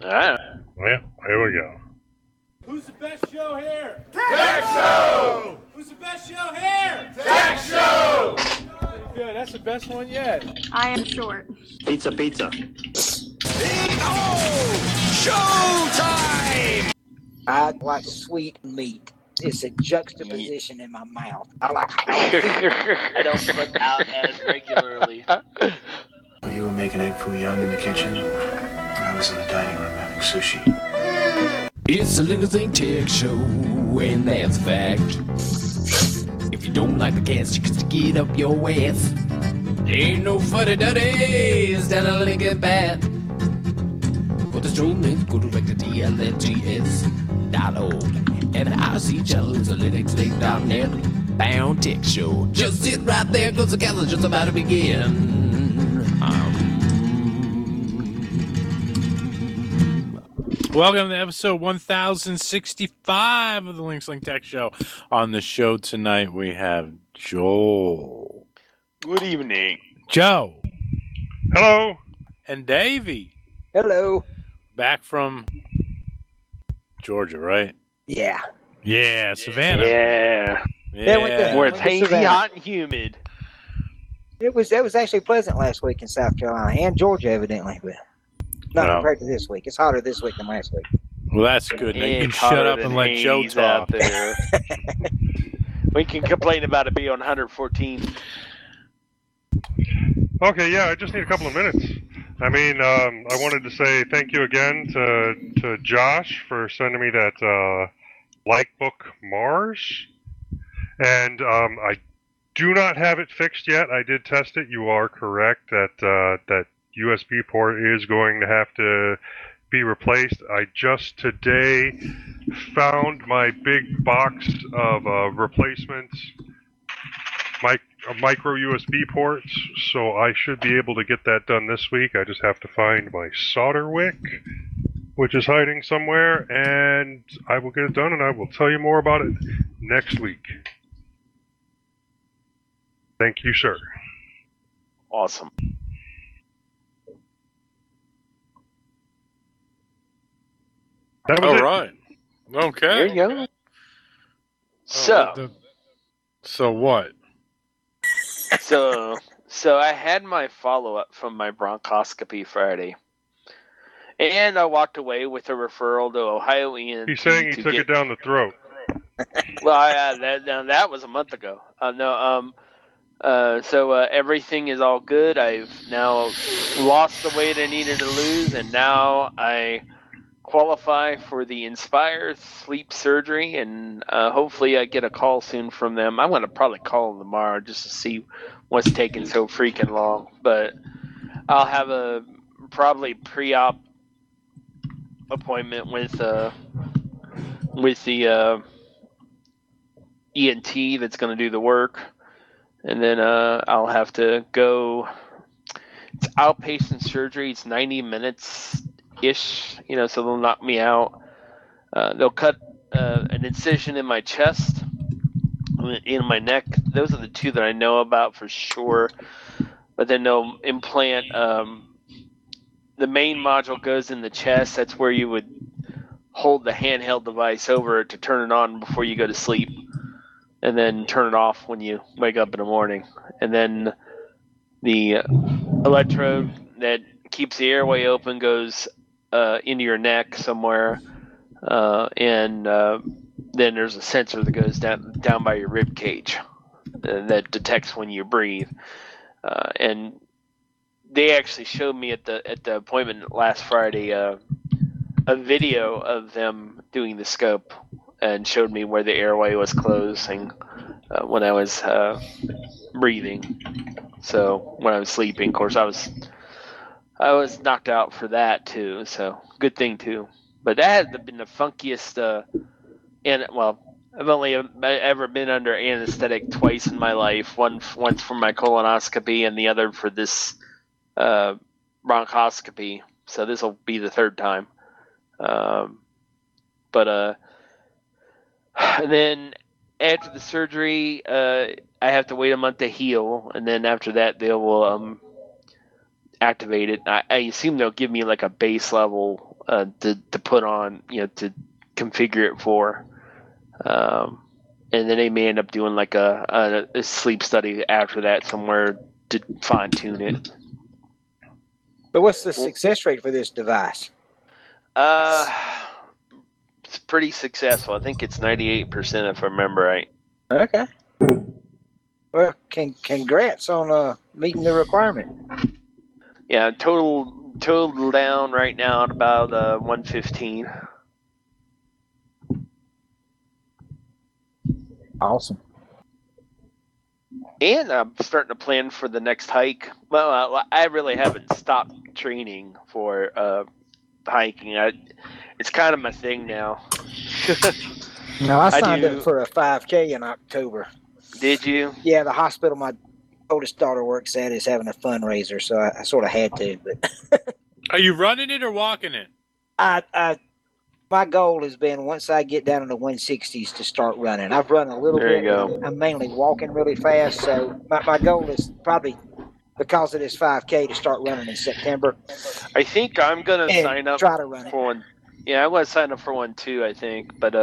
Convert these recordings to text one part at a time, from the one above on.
right. Well, here we go. Who's the best show here? Tech Show! Who's the best show here? Tech Show! Good, that's the best one yet. I am short. Pizza. Showtime! I like sweet meat. It's a juxtaposition in my mouth. I like I don't put out as regularly. You were making egg foo young in the kitchen. I was in the dining room having sushi. It's a Little Thing Tech Show, and that's a fact. If you don't like the cast, you can stick it up your ass. Ain't no fuddy-duddies down a Lincoln Path. For the stream, go direct to DLNGS.org. And IRC channel is a linuxlink.net bound tech show. Just sit right there, cause the calendar just about to begin. Welcome to episode 1065 of the Links Link Tech Show. On the show tonight, we have Joel. Good evening. Joe. Hello. And Davey. Hello. Back from Georgia, right? Yeah. Yeah, Savannah. Yeah. Where it's hazy, hot, and humid. It was actually pleasant last week in South Carolina and Georgia, evidently, but not compared to this week. It's hotter this week than last week. Well, that's good. Now you can shut up and let Joe talk. We can complain about it being on 114. Okay, yeah, I just need a couple of minutes. I mean, I wanted to say thank you again to Josh for sending me that Lightbook Mars. And I do not have it fixed yet. I did test it. You are correct that that USB port is going to have to be replaced. I just today found my big box of replacements, micro USB ports, so I should be able to get that done this week. I just have to find my solder wick, which is hiding somewhere, and I will get it done, and I will tell you more about it next week. Thank you, sir. Awesome. That was All it. right. Okay. There you go. So what? So I had my follow-up from my bronchoscopy Friday. And I walked away with a referral to Ohio ENT. He's saying he took it down the throat. Well, that was a month ago. So everything is all good. I've now lost the weight I needed to lose, and now I qualify for the Inspire sleep surgery, and hopefully I get a call soon from them. I'm going to probably call them tomorrow just to see what's taking so freaking long. But I'll have a probably pre-op appointment with the ENT that's going to do the work. And then I'll have to go. It's outpatient surgery. It's 90 minutes-ish, so they'll knock me out. They'll cut an incision in my chest, in my neck. Those are the two that I know about for sure. But then they'll implant. The main module goes in the chest. That's where you would hold the handheld device over it to turn it on before you go to sleep, and then turn it off when you wake up in the morning. And then the electrode that keeps the airway open goes into your neck somewhere, and then there's a sensor that goes down by your rib cage that detects when you breathe. And they actually showed me at the appointment last Friday a video of them doing the scope, and showed me where the airway was closing when I was breathing. So when I was sleeping, of course, I was knocked out for that too. So good thing too. But that has been the funkiest. I've only ever been under anesthetic twice in my life. Once for my colonoscopy, and the other for this bronchoscopy. So this will be the third time. And then after the surgery, I have to wait a month to heal, and then after that they will activate it. I assume they'll give me like a base level to put on, to configure it for. And then they may end up doing like a sleep study after that somewhere to fine tune it. But what's the success rate for this device? It's pretty successful. I think it's 98% if I remember right. Okay. Well, congrats on meeting the requirement. Yeah, total down right now at about 115. Awesome. And I'm starting to plan for the next hike. Well, I really haven't stopped training for hiking. It's kind of my thing now. No, I signed up for a 5K in October. Did you? Yeah, the hospital my oldest daughter works at is having a fundraiser, so I sort of had to. But Are you running it or walking it? My goal has been, once I get down in the 160s, to start running. I've run a little There bit. you go. I'm mainly walking really fast, so my goal is probably, because of this 5K, to start running in September. I think I'm gonna sign up try to run for one. Yeah, I'm gonna sign up for one too. I think, but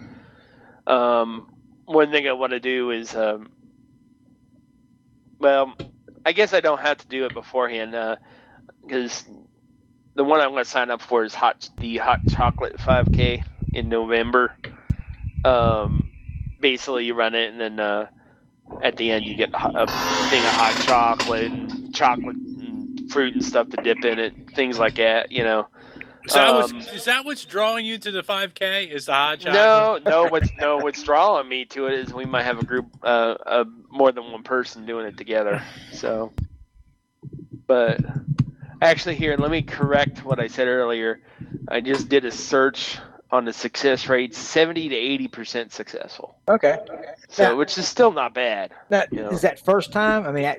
one thing I want to do is, well, I guess I don't have to do it beforehand because the one I'm going to sign up for is the hot chocolate 5K in November. Basically, you run it, and then at the end you get a thing of hot chocolate and fruit and stuff to dip in it, things like that. Is that what's drawing you to the 5K? Is the hot chocolate? No. What's drawing me to it is we might have a group, more than one person doing it together. So, but actually, here, let me correct what I said earlier. I just did a search on the success rate: 70 to 80% successful. Okay. So, Now, which is still not bad. Now, is that first time? I mean,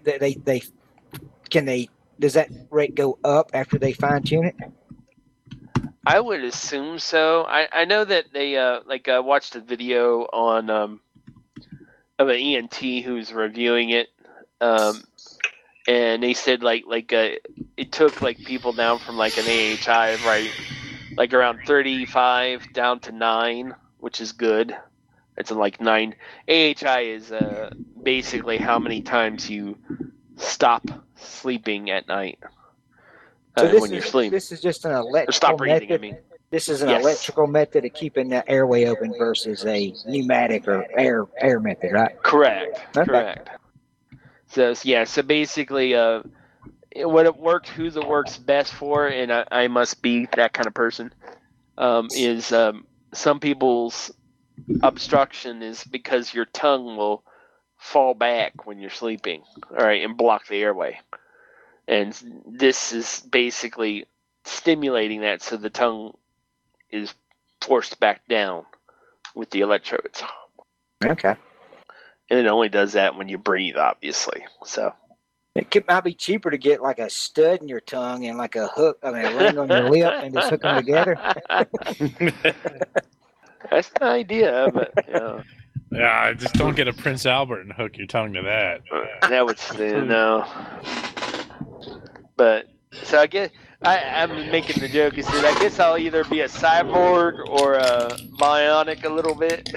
does that rate go up after they fine tune it? I would assume so. I know that they I watched a video on of an ENT who's reviewing it, and they said it took people down from an AHI right around 35 down to 9, which is good. It's 9. AHI is basically how many times you stop sleeping at night. So when you're sleeping. This is just an electrical stop breathing, method. I mean. This is an Yes. electrical method of keeping the airway open versus a pneumatic or air method, right? Correct. Okay. Correct. So basically, who it works best for, and I must be that kind of person, is some people's obstruction is because your tongue will fall back when you're sleeping, all right, and block the airway. And this is basically stimulating that, so the tongue is forced back down with the electrodes. Okay. And it only does that when you breathe, obviously. So Might be cheaper to get a stud in your tongue and a hook, a ring on your lip, and just hook them together. That's an idea, but Yeah, just don't get a Prince Albert and hook your tongue to that. that would no. But so I guess I'm making the joke. Is that I guess I'll either be a cyborg or a bionic a little bit.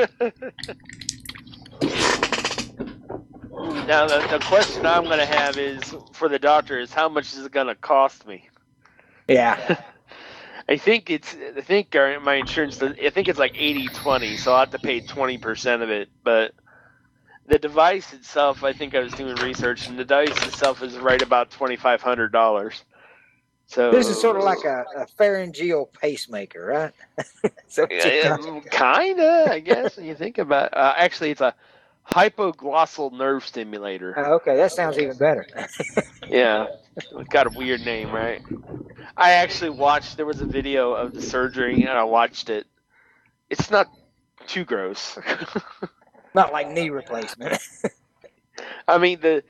Now the question I'm going to have is for the doctor is how much is it going to cost me? Yeah. I think my insurance. I think it's 80-20, so I'll have to pay 20% of it. But the device itself, I think I was doing research, and the device itself is right about $2,500. So This is sort of like a pharyngeal pacemaker, right? So kinda, I guess when you think about it. Actually, it's a hypoglossal nerve stimulator. Okay, that sounds even better. Yeah, it's got a weird name, right? I actually there was a video of the surgery, and I watched it. It's not too gross. Not like knee replacement. I mean, the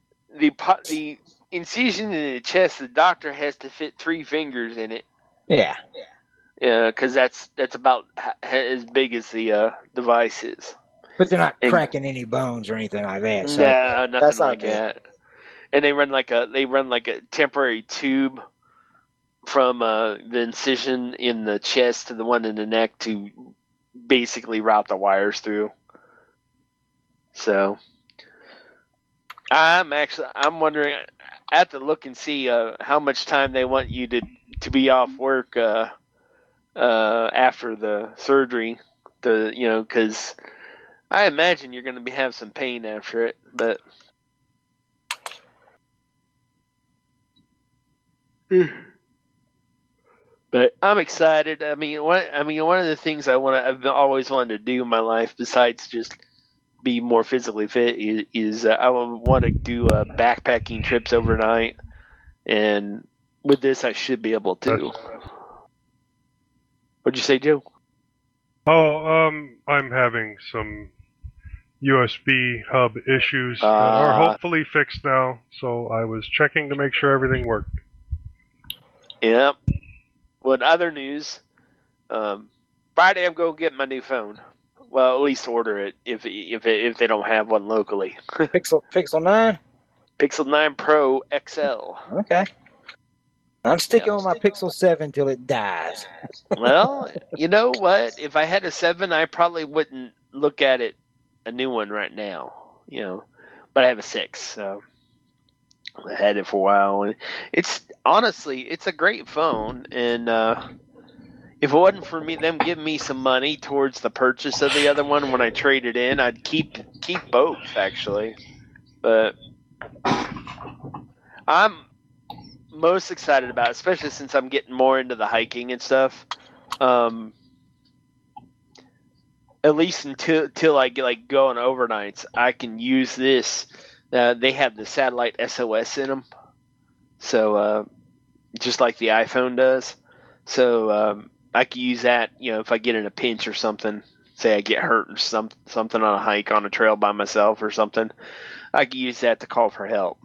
incision in the chest, the doctor has to fit 3 fingers in it. Yeah. Yeah, because that's about as big as the device is. But they're not cracking any bones or anything like that. So No, nothing that's like not good. that. And they run like a temporary tube from the incision in the chest to the one in the neck to basically route the wires through. So I'm wondering. I have to look and see how much time they want you to be off work after the surgery. Because I imagine you're going to have some pain after it, but. But I'm excited. I mean, one of the things I've always wanted to do in my life, besides just be more physically fit, is I want to do backpacking trips overnight, and with this, I should be able to. What'd you say, Joe? Oh, I'm having some USB hub issues that are hopefully fixed now. So I was checking to make sure everything worked. Yep. Well, in other news, Friday I'm going to get my new phone. Well, at least order it if they don't have one locally. Pixel 9? Pixel 9 Pro XL. Okay. I'm sticking on my Pixel 7 till it dies. Well, you know what? If I had a 7, I probably wouldn't look at it a new one right now. But I have a 6, so I had it for a while. And it's a great phone, and if it wasn't for them giving me some money towards the purchase of the other one when I traded in, I'd keep both actually. But I'm most excited about it, especially since I'm getting more into the hiking and stuff. At least until I get go on overnights, I can use this. They have the satellite SOS in them, so just like the iPhone does. So I can use that, if I get in a pinch or something. Say I get hurt or something on a hike on a trail by myself or something. I can use that to call for help.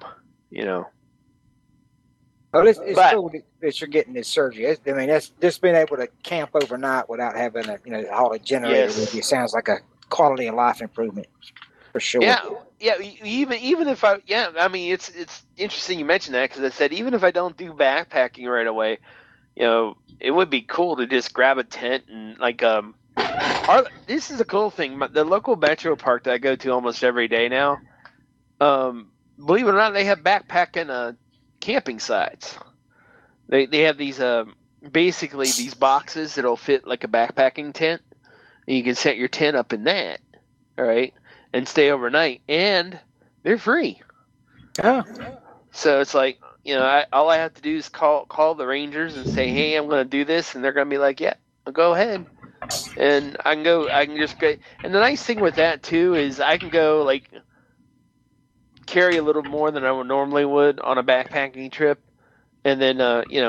Well, it's cool that you're getting this surgery. I mean, that's just being able to camp overnight without having haul a generator with you sounds like a quality of life improvement for sure. Yeah. Even if I it's interesting you mentioned that, because I said even if I don't do backpacking right away, it would be cool to just grab a tent and this is a cool thing. The local metro park that I go to almost every day now, believe it or not, they have backpacking camping sites. They have these basically these boxes that'll fit like a backpacking tent, and you can set your tent up in that, all right, and stay overnight, and they're free. Oh. So it's like, all I have to do is call the rangers and say, hey, I'm going to do this, and they're going to be like, yeah, go ahead. And I can just go. And the nice thing with that too is I can go carry a little more than I would normally would on a backpacking trip, and then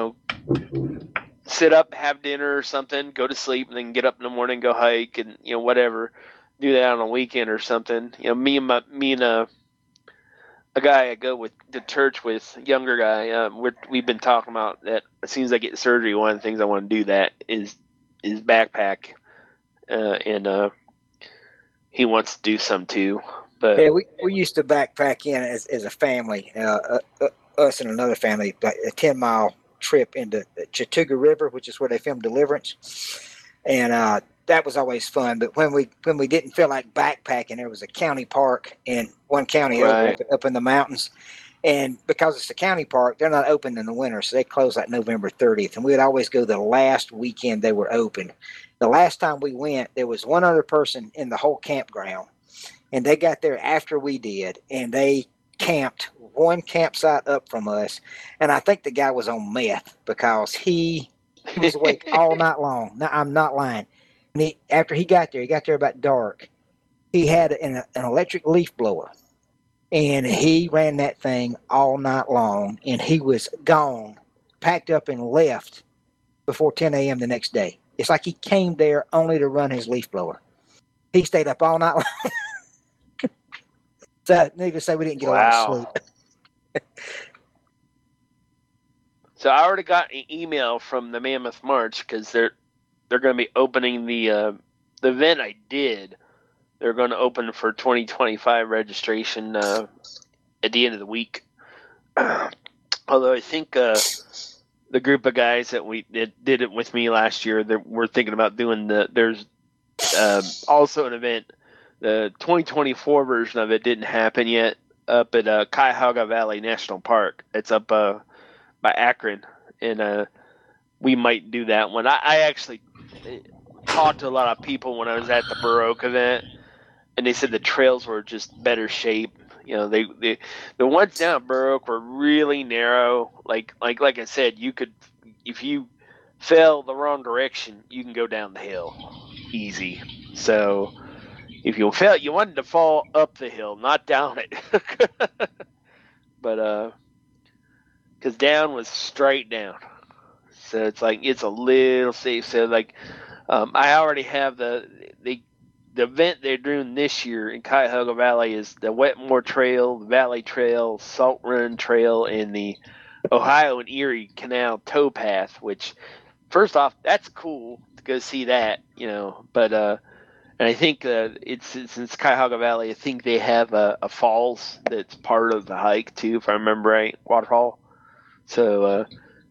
sit up, have dinner or something, go to sleep, and then get up in the morning, go hike, and whatever, do that on a weekend or something. Me and a guy I go with to church with, younger guy, we've been talking about that. As soon as I get surgery, one of the things I want to do that is backpack, and he wants to do some too. But yeah, we used to backpack in as a family, us and another family, like a 10-mile trip into the Chattooga River, which is where they filmed Deliverance, and that was always fun. But when we didn't feel like backpacking, there was a county park in one county up in the mountains, and because it's a county park, they're not open in the winter, so they close like November 30th, and we'd always go the last weekend they were open. The last time we went, there was one other person in the whole campground. And they got there after we did, and they camped one campsite up from us. And I think the guy was on meth because he was awake all night long. No, I'm not lying. And after he got there about dark. He had an electric leaf blower, and he ran that thing all night long. And he was gone, packed up, and left before 10 a.m. the next day. It's like he came there only to run his leaf blower. He stayed up all night long. So, needless to say, we didn't get a lot of sleep. So I already got an email from the Mammoth March because they're going to be opening the event I did. They're going to open for 2025 registration at the end of the week. Although I think the group of guys that did it with me last year, that we're thinking about doing there's also an event. The 2024 version of it didn't happen yet up at Cuyahoga Valley National Park. It's up by Akron, and we might do that one. I actually talked to a lot of people when I was at the Burr Oak event, and they said the trails were just better shape. You know, the ones down at Burr Oak were really narrow. Like I said, you could, if you fell the wrong direction, you can go down the hill easy. So if you fell, you wanted to fall up the hill, not down it. But because down was straight down, so it's like it's a little safe. So like, I already have the event they're doing this year in Cuyahoga Valley is the Wetmore Trail, the Valley Trail, Salt Run Trail, and the Ohio and Erie Canal Towpath. Which, first off, that's cool to go see that, you know. But and I think since Cuyahoga Valley, I think they have a falls that's part of the hike too, if I remember right, waterfall. So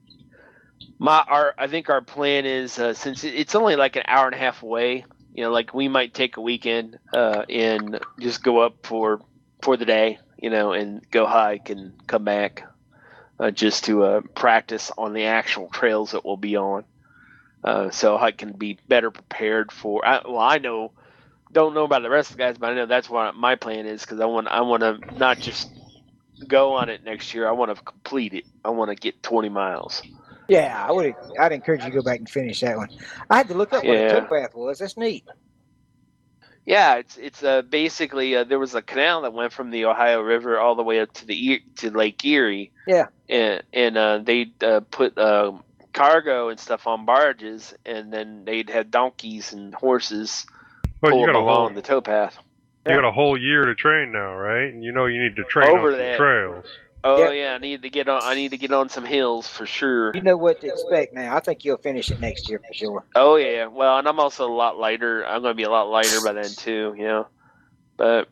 I think our plan is since it's only like an hour and a half away. You know, like we might take a weekend and just go up for the day, you know, and go hike and come back just to practice on the actual trails that we'll be on. So I can be better prepared for. I don't know about the rest of the guys, but I know that's what my plan is, because I want to not just go on it next year. I want to complete it. I want to get 20 miles. Yeah, I'd encourage you to go back and finish that one. I had to look up what a towpath was. That's neat. Yeah, it's basically there was a canal that went from the Ohio River all the way up to Lake Erie. Yeah, and they put cargo and stuff on barges, and then they'd have donkeys and horses pull them along the towpath. You got a whole year to train now, right? And you know you need to train over on that trails. Oh yeah, I need to get on some hills for sure. You know what to expect now. I think you'll finish it next year for sure. Oh yeah, well, and I'm also a lot lighter. I'm going to be a lot lighter by then too, you know. But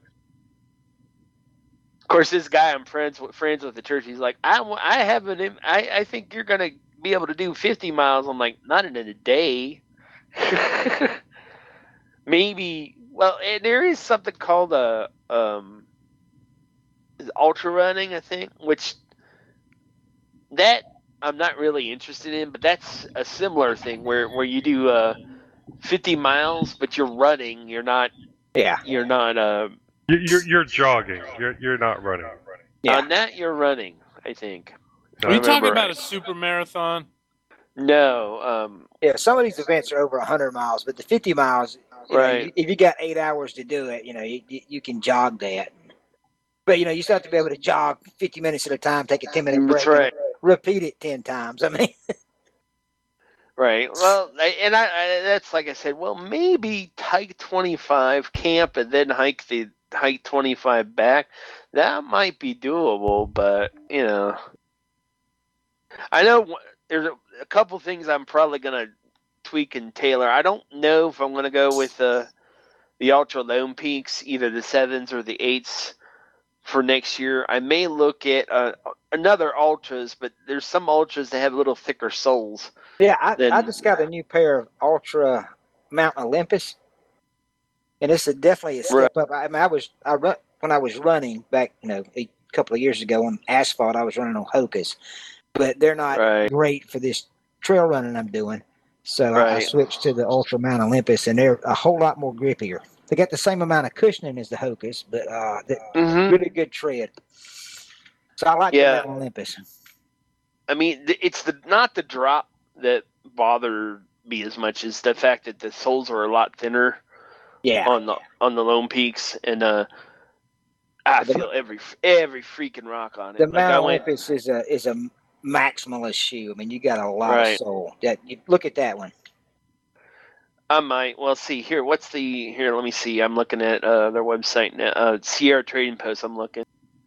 of course, this guy I'm friends with the church. He's like, I think you're going to be able to do 50 miles. I'm like, not in a day. Maybe. Well, there is something called ultra running, I think, which that I'm not really interested in, but that's a similar thing where you do 50 miles, but you're running. You're not. Yeah. You're not. You're jogging. You're not running. Yeah. On that, you're running, I think. Are you talking about a super marathon? No. Yeah, some of these events are over 100 miles, but the 50 miles, right? If you got 8 hours to do it, you can jog that. But, you still have to be able to jog 50 minutes at a time, take a 10-minute break, right. Repeat it 10 times. I mean, right. Well, and I that's like I said. Well, maybe hike 25, camp, and then hike 25 back. That might be doable, but I know there's a couple things I'm probably gonna tweak and tailor. I don't know if I'm gonna go with the Ultra Lone Peaks, either the 7s or the 8s. For next year, I may look at another Ultras, but there's some Ultras that have a little thicker soles. Yeah, I just got a new pair of Ultra Mount Olympus, and it's definitely a step up. I mean, when I was running back, a couple of years ago on asphalt, I was running on Hokas, but they're not great for this trail running I'm doing. So I switched to the Ultra Mount Olympus, and they're a whole lot more grippier. They got the same amount of cushioning as the Hokas, but really good tread. So I like the Mount Olympus. I mean, it's not the drop that bothered me as much as the fact that the soles are a lot thinner. Yeah. On the Lone Peaks, and I feel every freaking rock on it. The Mount Olympus is a maximalist shoe. I mean, you got a lot of sole. Look at that one. I might. Well, see here. Let me see. I'm looking at their website now. Sierra Trading Post. I'm looking.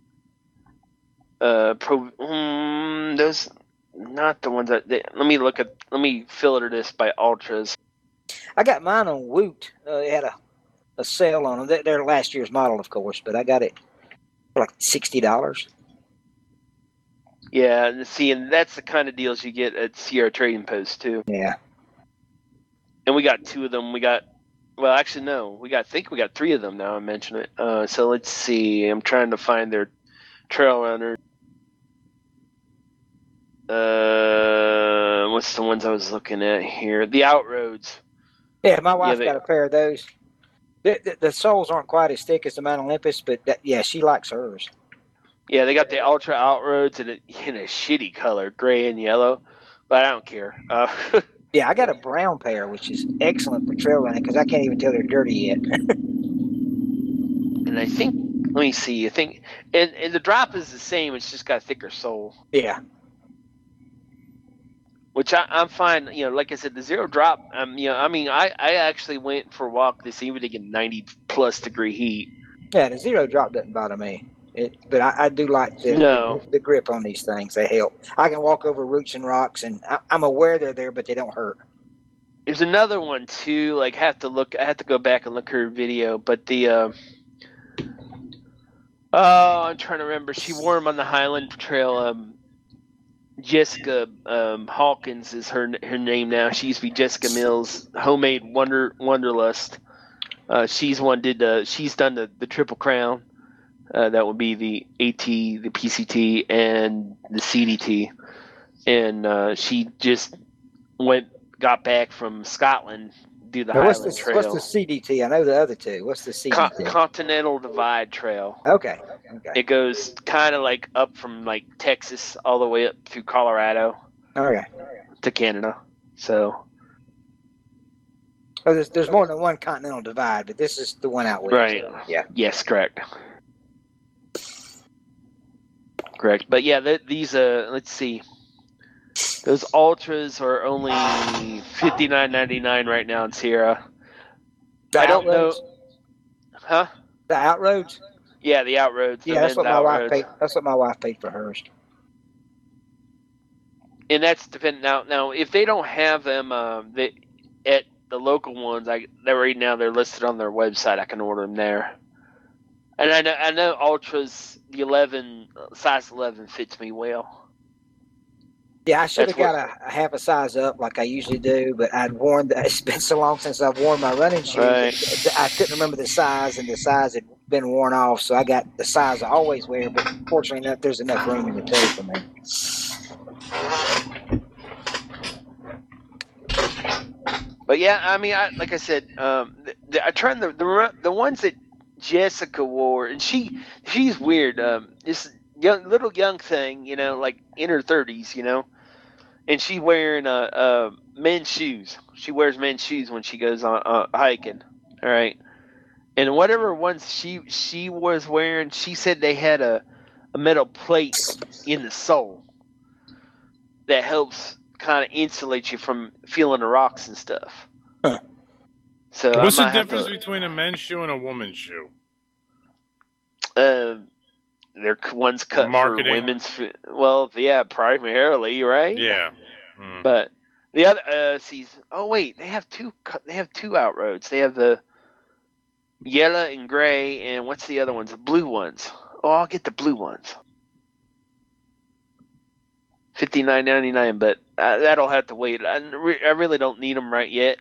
Those not the ones that. Let me filter this by Ultras. I got mine on Woot. They had a sale on them. They're last year's model, of course, but I got it for like $60. Yeah, and see, and that's the kind of deals you get at Sierra Trading Post too. Yeah. And we got 2 of them. Well, actually, no. I think we got 3 of them now. I mention it. So let's see. I'm trying to find their trail runner. What's the ones I was looking at here? The Outroads. Yeah, my wife they- got a pair of those. The soles aren't quite as thick as the Mount Olympus, but yeah, she likes hers. Yeah, they got the Ultra Outroads in a shitty color, gray and yellow. But I don't care. Yeah, I got a brown pair, which is excellent for trail running because I can't even tell they're dirty yet. And I think, let me see. I think, and the drop is the same. It's just got a thicker sole. Yeah. Which I'm fine, like I said, the zero drop. I actually went for a walk this evening in 90+ degree heat. Yeah, the zero drop doesn't bother me. But I do like the grip on these things. They help. I can walk over roots and rocks, and I'm aware they're there, but they don't hurt. There's another one too. Like I have to go back and look at her video, but I'm trying to remember. She wore them on the Highland Trail. Jessica Hawkins is her name now. She used to be Jessica Mills. Homemade Wanderlust. She's done the Triple Crown. That would be the AT, the PCT, and the CDT. And she just got back from Scotland, do the Highland Trail. What's the CDT? I know the other two. What's the CDT? Continental Divide Trail. Okay. It goes kind of like up from like Texas all the way up through Colorado. Okay. To Canada. So. Oh, there's more than one Continental Divide, but this is the one out west. Right. So, yeah. Yes, correct. Correct. But yeah, these let's see. Those Ultras are only $59.99 right now in Sierra. I don't know. Huh? The Outroads? Yeah, the Outroads. Yeah, that's what my wife paid. That's what my wife paid for hers. And that's dependent. Now, if they don't have them, at the local ones, right now they're listed on their website. I can order them there. And I know Ultras, the size 11 fits me well. Yeah, I should have got a half a size up like I usually do, but it's been so long since I've worn my running shoes. Right. I couldn't remember the size, and the size had been worn off, so I got the size I always wear, but fortunately there's enough room in the toe for me. But yeah, like I said, I tried the ones that Jessica wore, and she's weird. This little young thing, like in her 30s, and she's wearing men's shoes. She wears men's shoes when she goes on hiking. All right, and whatever ones she was wearing, she said they had a metal plate in the sole that helps kind of insulate you from feeling the rocks and stuff. Huh. So what's the difference between a men's shoe and a woman's shoe? One's cut Marketing. for women's. Well, yeah, primarily, right? Yeah. But the other, they have two. They have 2 Outroads. They have the yellow and gray, and what's the other ones? The blue ones. Oh, I'll get the blue ones. $59.99, but that'll have to wait. I really don't need them right yet.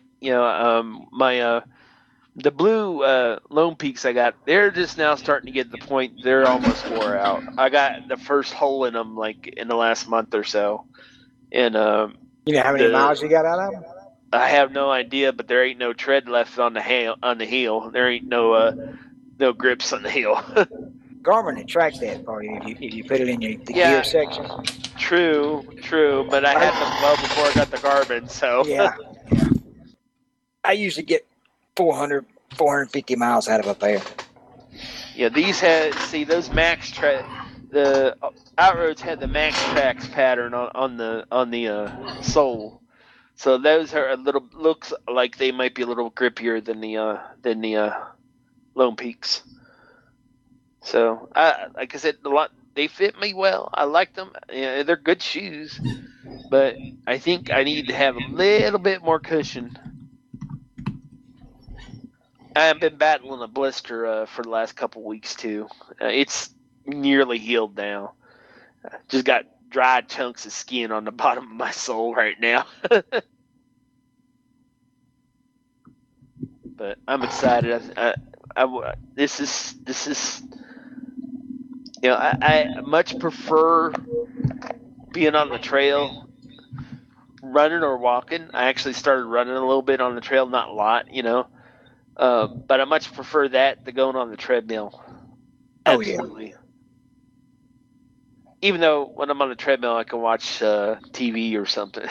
The blue Lone Peaks I got, they're just now starting to get to the point they're almost wore out. I got the first hole in them like in the last month or so, and you know how many miles you got out of them? I have no idea, but there ain't no tread left on the heel. There ain't no grips on the heel. Garmin tracks that for you if you put it in the gear section. True, but I had them well before I got the Garmin, so yeah. I usually get 400, 450 miles out of a pair. Yeah, those Max Track, the Outroads had the Max Tracks pattern on the sole, so those are looks like they might be a little grippier than the Lone Peaks. So, like I said, they fit me well. I like them. They're good shoes, but I think I need to have a little bit more cushion. I've been battling a blister for the last couple weeks too. It's nearly healed now. Just got dry chunks of skin on the bottom of my soul right now. But I'm excited. This is. I much prefer being on the trail, running or walking. I actually started running a little bit on the trail, not a lot, but I much prefer that to going on the treadmill. Absolutely. Yeah. Even though when I'm on the treadmill, I can watch TV or something.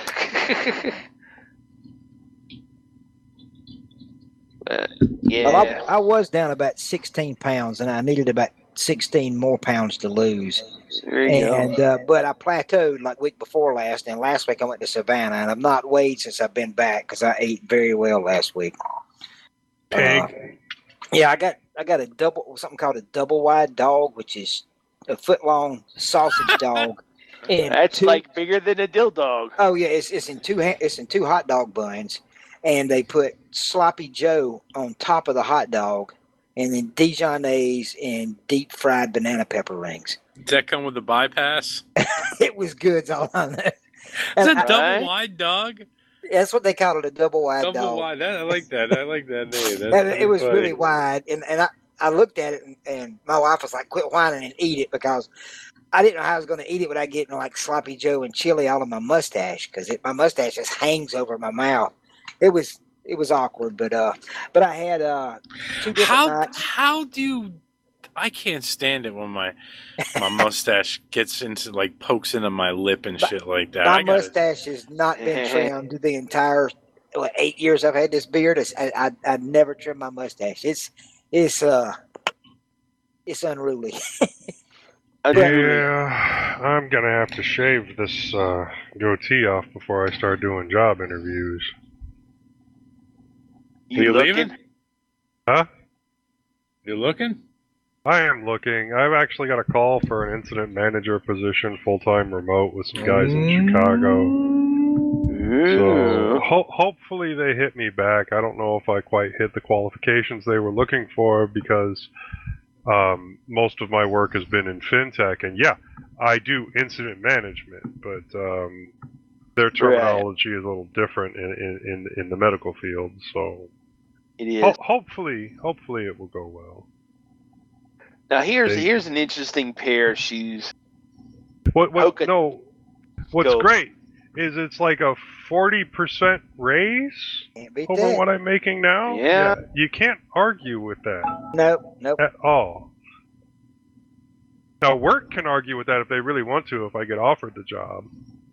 Yeah. Well, I was down about 16 pounds, and I needed about 16 more pounds to lose. There you go. But I plateaued like week before last, and last week I went to Savannah, and I've not weighed since I've been back because I ate very well last week. Pig. Yeah, I got something called a double wide dog, which is a foot long sausage dog. That's like bigger than a dill dog. Oh yeah, it's in two hot dog buns, and they put Sloppy Joe on top of the hot dog, and then Dijonnaise and deep fried banana pepper rings. Did that come with the bypass? It was good, it's all I know. Is it a double wide dog? That's what they call it, a double wide dog. Double wide. I like that. I like that name. It was funny. Really wide, and I looked at it, and my wife was like, "Quit whining and eat it," because I didn't know how I was going to eat it without getting like Sloppy Joe and chili all in my mustache, because my mustache just hangs over my mouth. It was awkward, but I had 2 different nights. How do you? I can't stand it when my mustache gets into pokes into my lip and shit like that. My mustache has not been trimmed the entire 8 years I've had this beard. I never trimmed my mustache. It's unruly. Yeah, I'm gonna have to shave this goatee off before I start doing job interviews. You leaving? Huh? You looking? I am looking. I've actually got a call for an incident manager position, full-time remote, with some guys in Chicago. So hopefully they hit me back. I don't know if I quite hit the qualifications they were looking for, because most of my work has been in fintech, and yeah, I do incident management, but their terminology is a little different in the medical field. So it is. Hopefully it will go well. Now here's an interesting pair of shoes. What's great is it's like a 40% raise over what I'm making now. Yeah. You can't argue with that. Nope. At all. Now, work can argue with that if they really want to, if I get offered the job.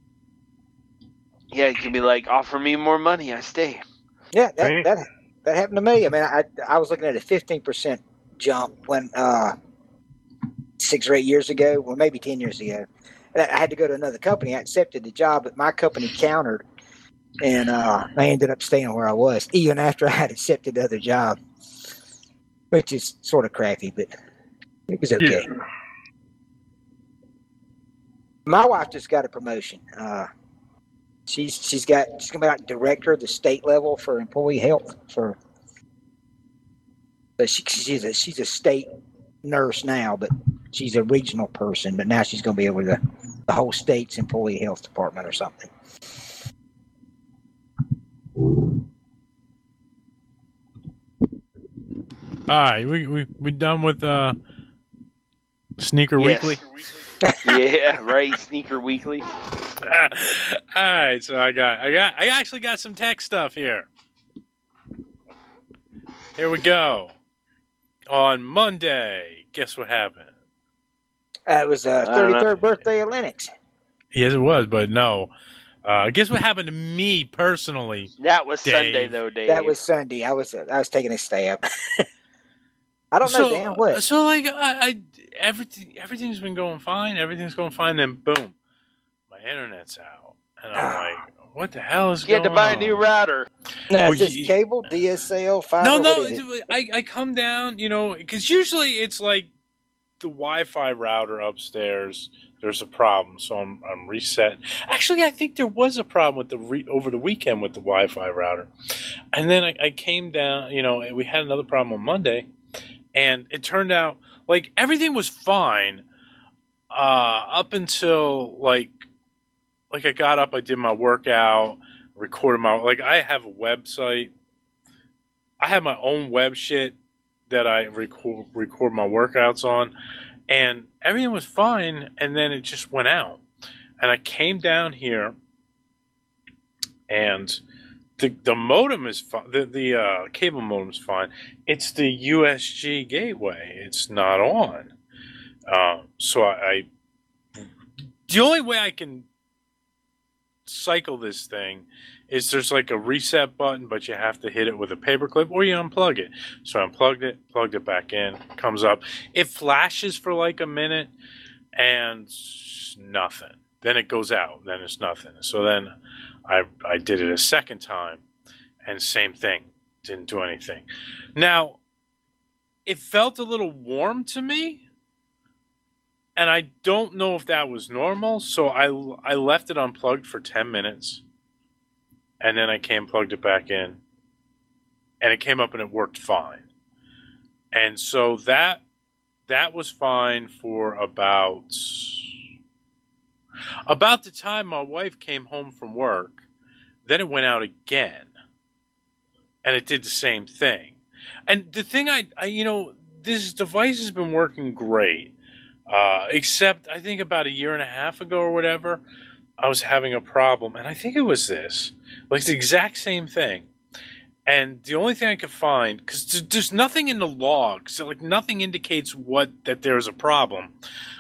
Yeah, it can be like, offer me more money, I stay. Yeah, that happened to me. I mean, I was looking at a 15% jump when 6 or 8 years ago, or maybe 10 years ago. And I had to go to another company. I accepted the job, but my company countered, and I ended up staying where I was, even after I had accepted the other job, which is sort of crappy, but it was okay. Yeah. My wife just got a promotion. She's going to be like director of the state level for employee health. But she's a state nurse now, but she's a regional person. But now she's going to be over the whole state's employee health department or something. All right, we done with Sneaker Weekly. Yeah, right. Sneaker Weekly. All right, so I actually got some tech stuff here. Here we go. On Monday, guess what happened? It was 33rd birthday of Linux. Yes, it was, but no. Guess what happened to me personally? That was Dave. Sunday, though, Dave. That was Sunday. I was taking a stab. I don't know damn what. So everything's been going fine. Everything's going fine. Then boom, my internet's out, and I'm like, what the hell is going on? You had to buy a new router. No, is this cable, DSL, fiber? No. I come down, because usually it's like the Wi-Fi router upstairs. There's a problem, so I'm reset. Actually, I think there was a problem with over the weekend with the Wi-Fi router, and then I came down. We had another problem on Monday, and it turned out like everything was fine up until like I got up, I did my workout, recorded my I have a website. I have my own web shit that I record my workouts on, and everything was fine, and then it just went out. And I came down here, and the modem is fine. The cable modem is fine. It's the USG gateway. It's not on. So I the only way I can cycle this thing is there's like a reset button, but you have to hit it with a paperclip or you unplug it. So I unplugged it, plugged it back in, comes up. It flashes for like a minute and nothing. Then it goes out, then it's nothing. So then I did it a second time and same thing, didn't do anything. Now, it felt a little warm to me. And I don't know if that was normal, so I left it unplugged for 10 minutes. And then I plugged it back in. And it came up and it worked fine. And so that was fine for about the time my wife came home from work. Then it went out again. And it did the same thing. And the thing I this device has been working great. Except I think about a year and a half ago or whatever, I was having a problem. And I think it was this. Like the exact same thing. And the only thing I could find, because there's nothing in the logs, so like nothing indicates that there's a problem.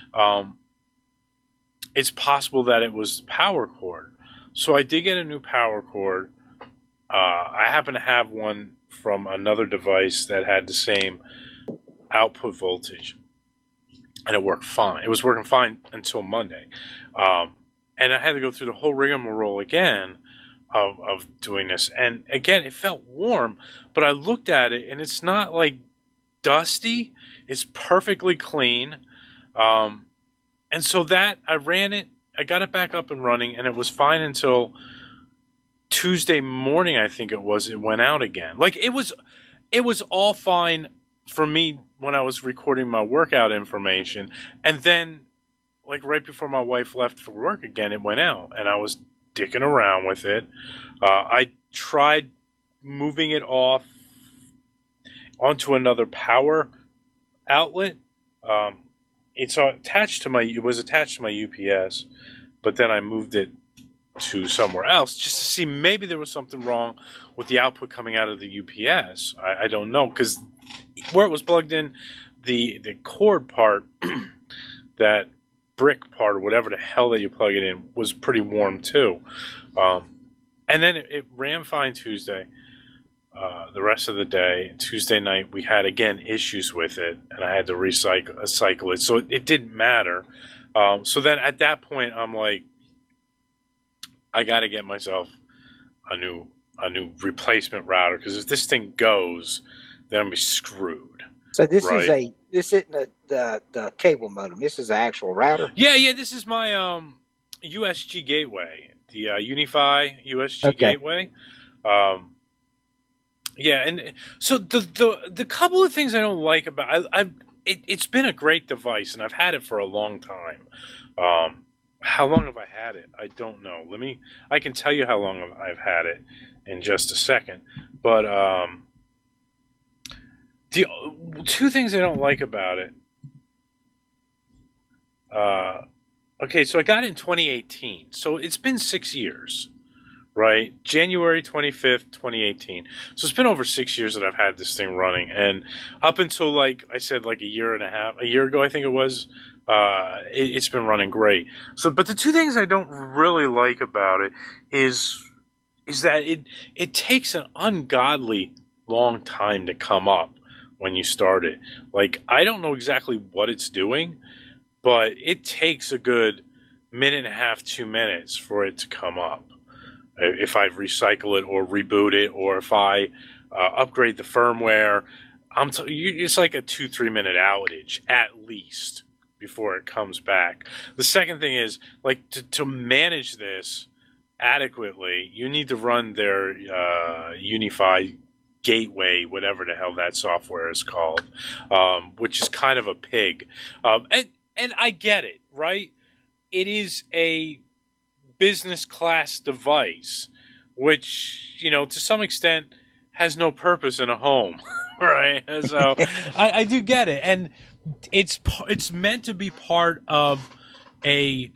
It's possible that it was the power cord. So I did get a new power cord. I happen to have one from another device that had the same output voltage. And it worked fine. It was working fine until Monday. And I had to go through the whole rigmarole again of doing this. And again, it felt warm, but I looked at it and it's not like dusty. It's perfectly clean. And so that I ran it, I got it back up and running, and it was fine until Tuesday morning, I think it was. It went out again. Like it was all fine for me when I was recording my workout information, and then like right before my wife left for work again, it went out, and I was dicking around with it. I tried moving it off onto another power outlet. It was attached to my UPS, but then I moved it to somewhere else just to see maybe there was something wrong with the output coming out of the UPS. I don't know, because where it was plugged in, the cord part, that brick part or whatever the hell that you plug it in, was pretty warm too. And then it ran fine Tuesday. The rest of the day, Tuesday night, we had again issues with it, and I had to cycle it. So it didn't matter. So then at that point, I'm like, I got to get myself a new replacement router, because if this thing goes, then I'm be screwed. So this isn't the cable modem. This is the actual router. Yeah. This is my USG gateway, the Unify USG gateway. Yeah, and so the couple of things I don't like about it's been a great device, and I've had it for a long time. How long have I had it? I don't know. I can tell you how long I've had it in just a second. But the two things I don't like about it. Okay, so I got it in 2018. So it's been 6 years, right? January 25th, 2018. So it's been over 6 years that I've had this thing running. And up until, like I said, like a year ago, I think it was, it's been running great. So, but the two things I don't really like about it is that it takes an ungodly long time to come up when you start it. Like, I don't know exactly what it's doing, but it takes a good minute and a half, 2 minutes for it to come up. If I recycle it or reboot it, or if I upgrade the firmware, it's like a 2-3 minute outage at least before it comes back. The second thing is, like, to manage this adequately, you need to run their Unify gateway, whatever the hell that software is called, which is kind of a pig. and I get it, right? It is a business class device, which, you know, to some extent has no purpose in a home, right? So I do get it. And it's meant to be part of a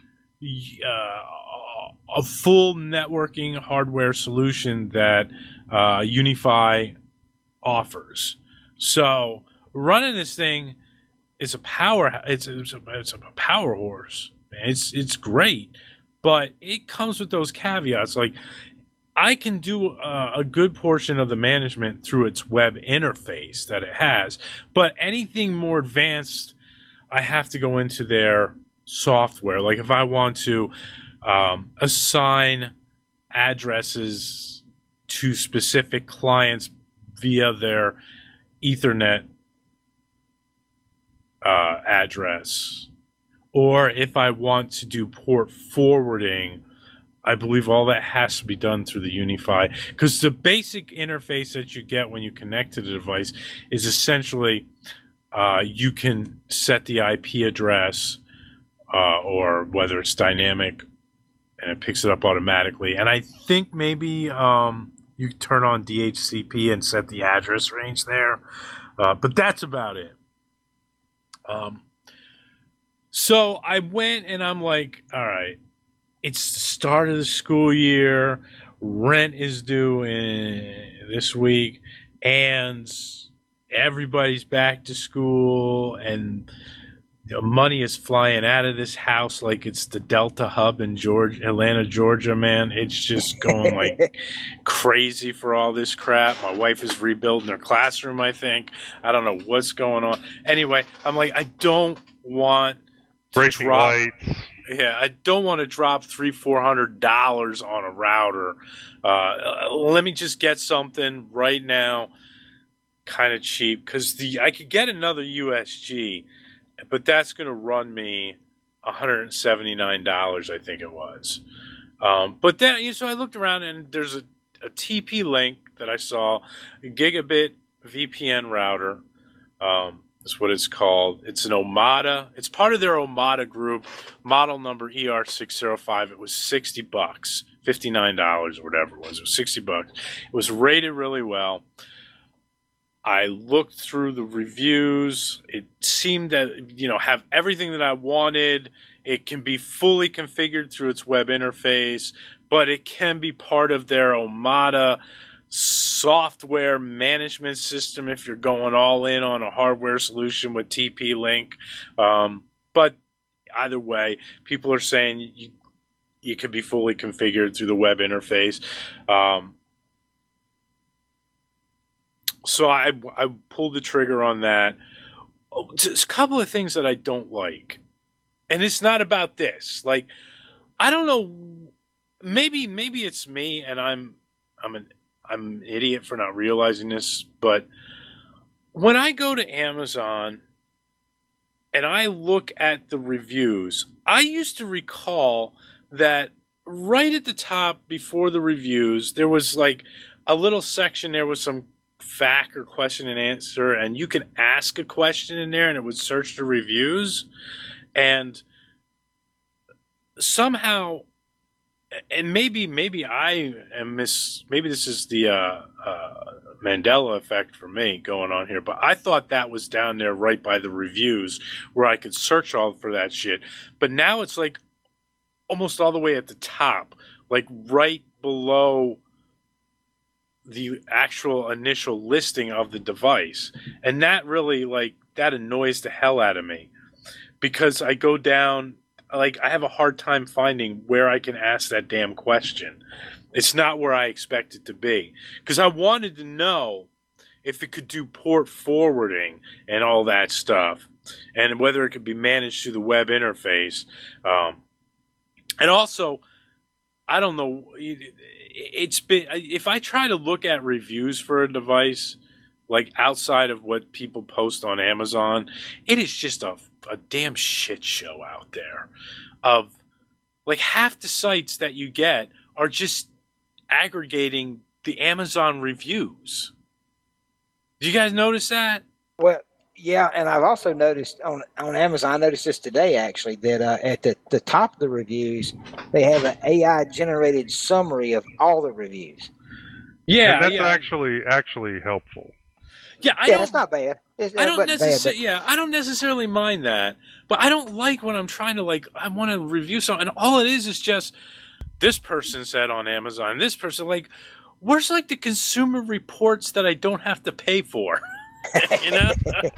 full networking hardware solution that Unify offers. So running this thing is a power. It's a power horse. It's great, but it comes with those caveats. Like, I can do a good portion of the management through its web interface that it has, but anything more advanced, I have to go into their software. Like, if I want to assign addresses to specific clients via their Ethernet address, or if I want to do port forwarding, I believe all that has to be done through the Unify, because the basic interface that you get when you connect to the device is essentially you can set the IP address or whether it's dynamic, and it picks it up automatically. And I think maybe you turn on DHCP and set the address range there, but that's about it. So I went and I'm like, all right, it's the start of the school year. Rent is due this week, and everybody's back to school, and money is flying out of this house like it's the Delta hub in Atlanta, Georgia, man. It's just going like crazy for all this crap. My wife is rebuilding her classroom, I think. I don't know what's going on. Anyway, I'm like, I don't want to Breaking drop. lights. Yeah, I don't want to drop $300-400 on a router. Let me just get something right now, kind of cheap, because I could get another USG, but that's going to run me $179, I think it was. But then, so I looked around, and there's a TP Link that I saw, a gigabit VPN router. That's what it's called. It's an Omada. It's part of their Omada group, model number ER605. It was $60, $59 or whatever it was. It was $60. It was rated really well. I looked through the reviews. It seemed that, have everything that I wanted. It can be fully configured through its web interface, but it can be part of their Omada software management system if you're going all in on a hardware solution with TP-Link. But either way, people are saying you could be fully configured through the web interface. So I pulled the trigger on that. Just a couple of things that I don't like. And it's not about this. Like, I don't know, maybe it's me and I'm an idiot for not realizing this, but when I go to Amazon and I look at the reviews, I used to recall that right at the top before the reviews, there was like a little section there with some fact or question and answer, and you can ask a question in there and it would search the reviews. And somehow, and maybe I am maybe this is the Mandela effect for me going on here, but I thought that was down there right by the reviews where I could search all for that shit. But now it's like almost all the way at the top, like right below the actual initial listing of the device. And that really, like, that annoys the hell out of me, because I go down, like, I have a hard time finding where I can ask that damn question. It's not where I expect it to be. Because I wanted to know if it could do port forwarding and all that stuff, and whether it could be managed through the web interface. And also, I don't know, it's been, if I try to look at reviews for a device, like outside of what people post on Amazon, it is just a damn shit show out there. Of like half the sites that you get are just aggregating the Amazon reviews. Do you guys notice that? Well, Yeah, and I've also noticed on Amazon, I noticed this today actually, that at the top of the reviews, they have an AI generated summary of all the reviews. Yeah, and that's yeah, actually helpful. yeah. I Yeah, don't. that's not bad. I don't Wasn't bad, but I don't necessarily mind that, but I don't like when I'm trying to I want to review something, and all it is just this person said on Amazon, this person where's the consumer reports that I don't have to pay for, you know,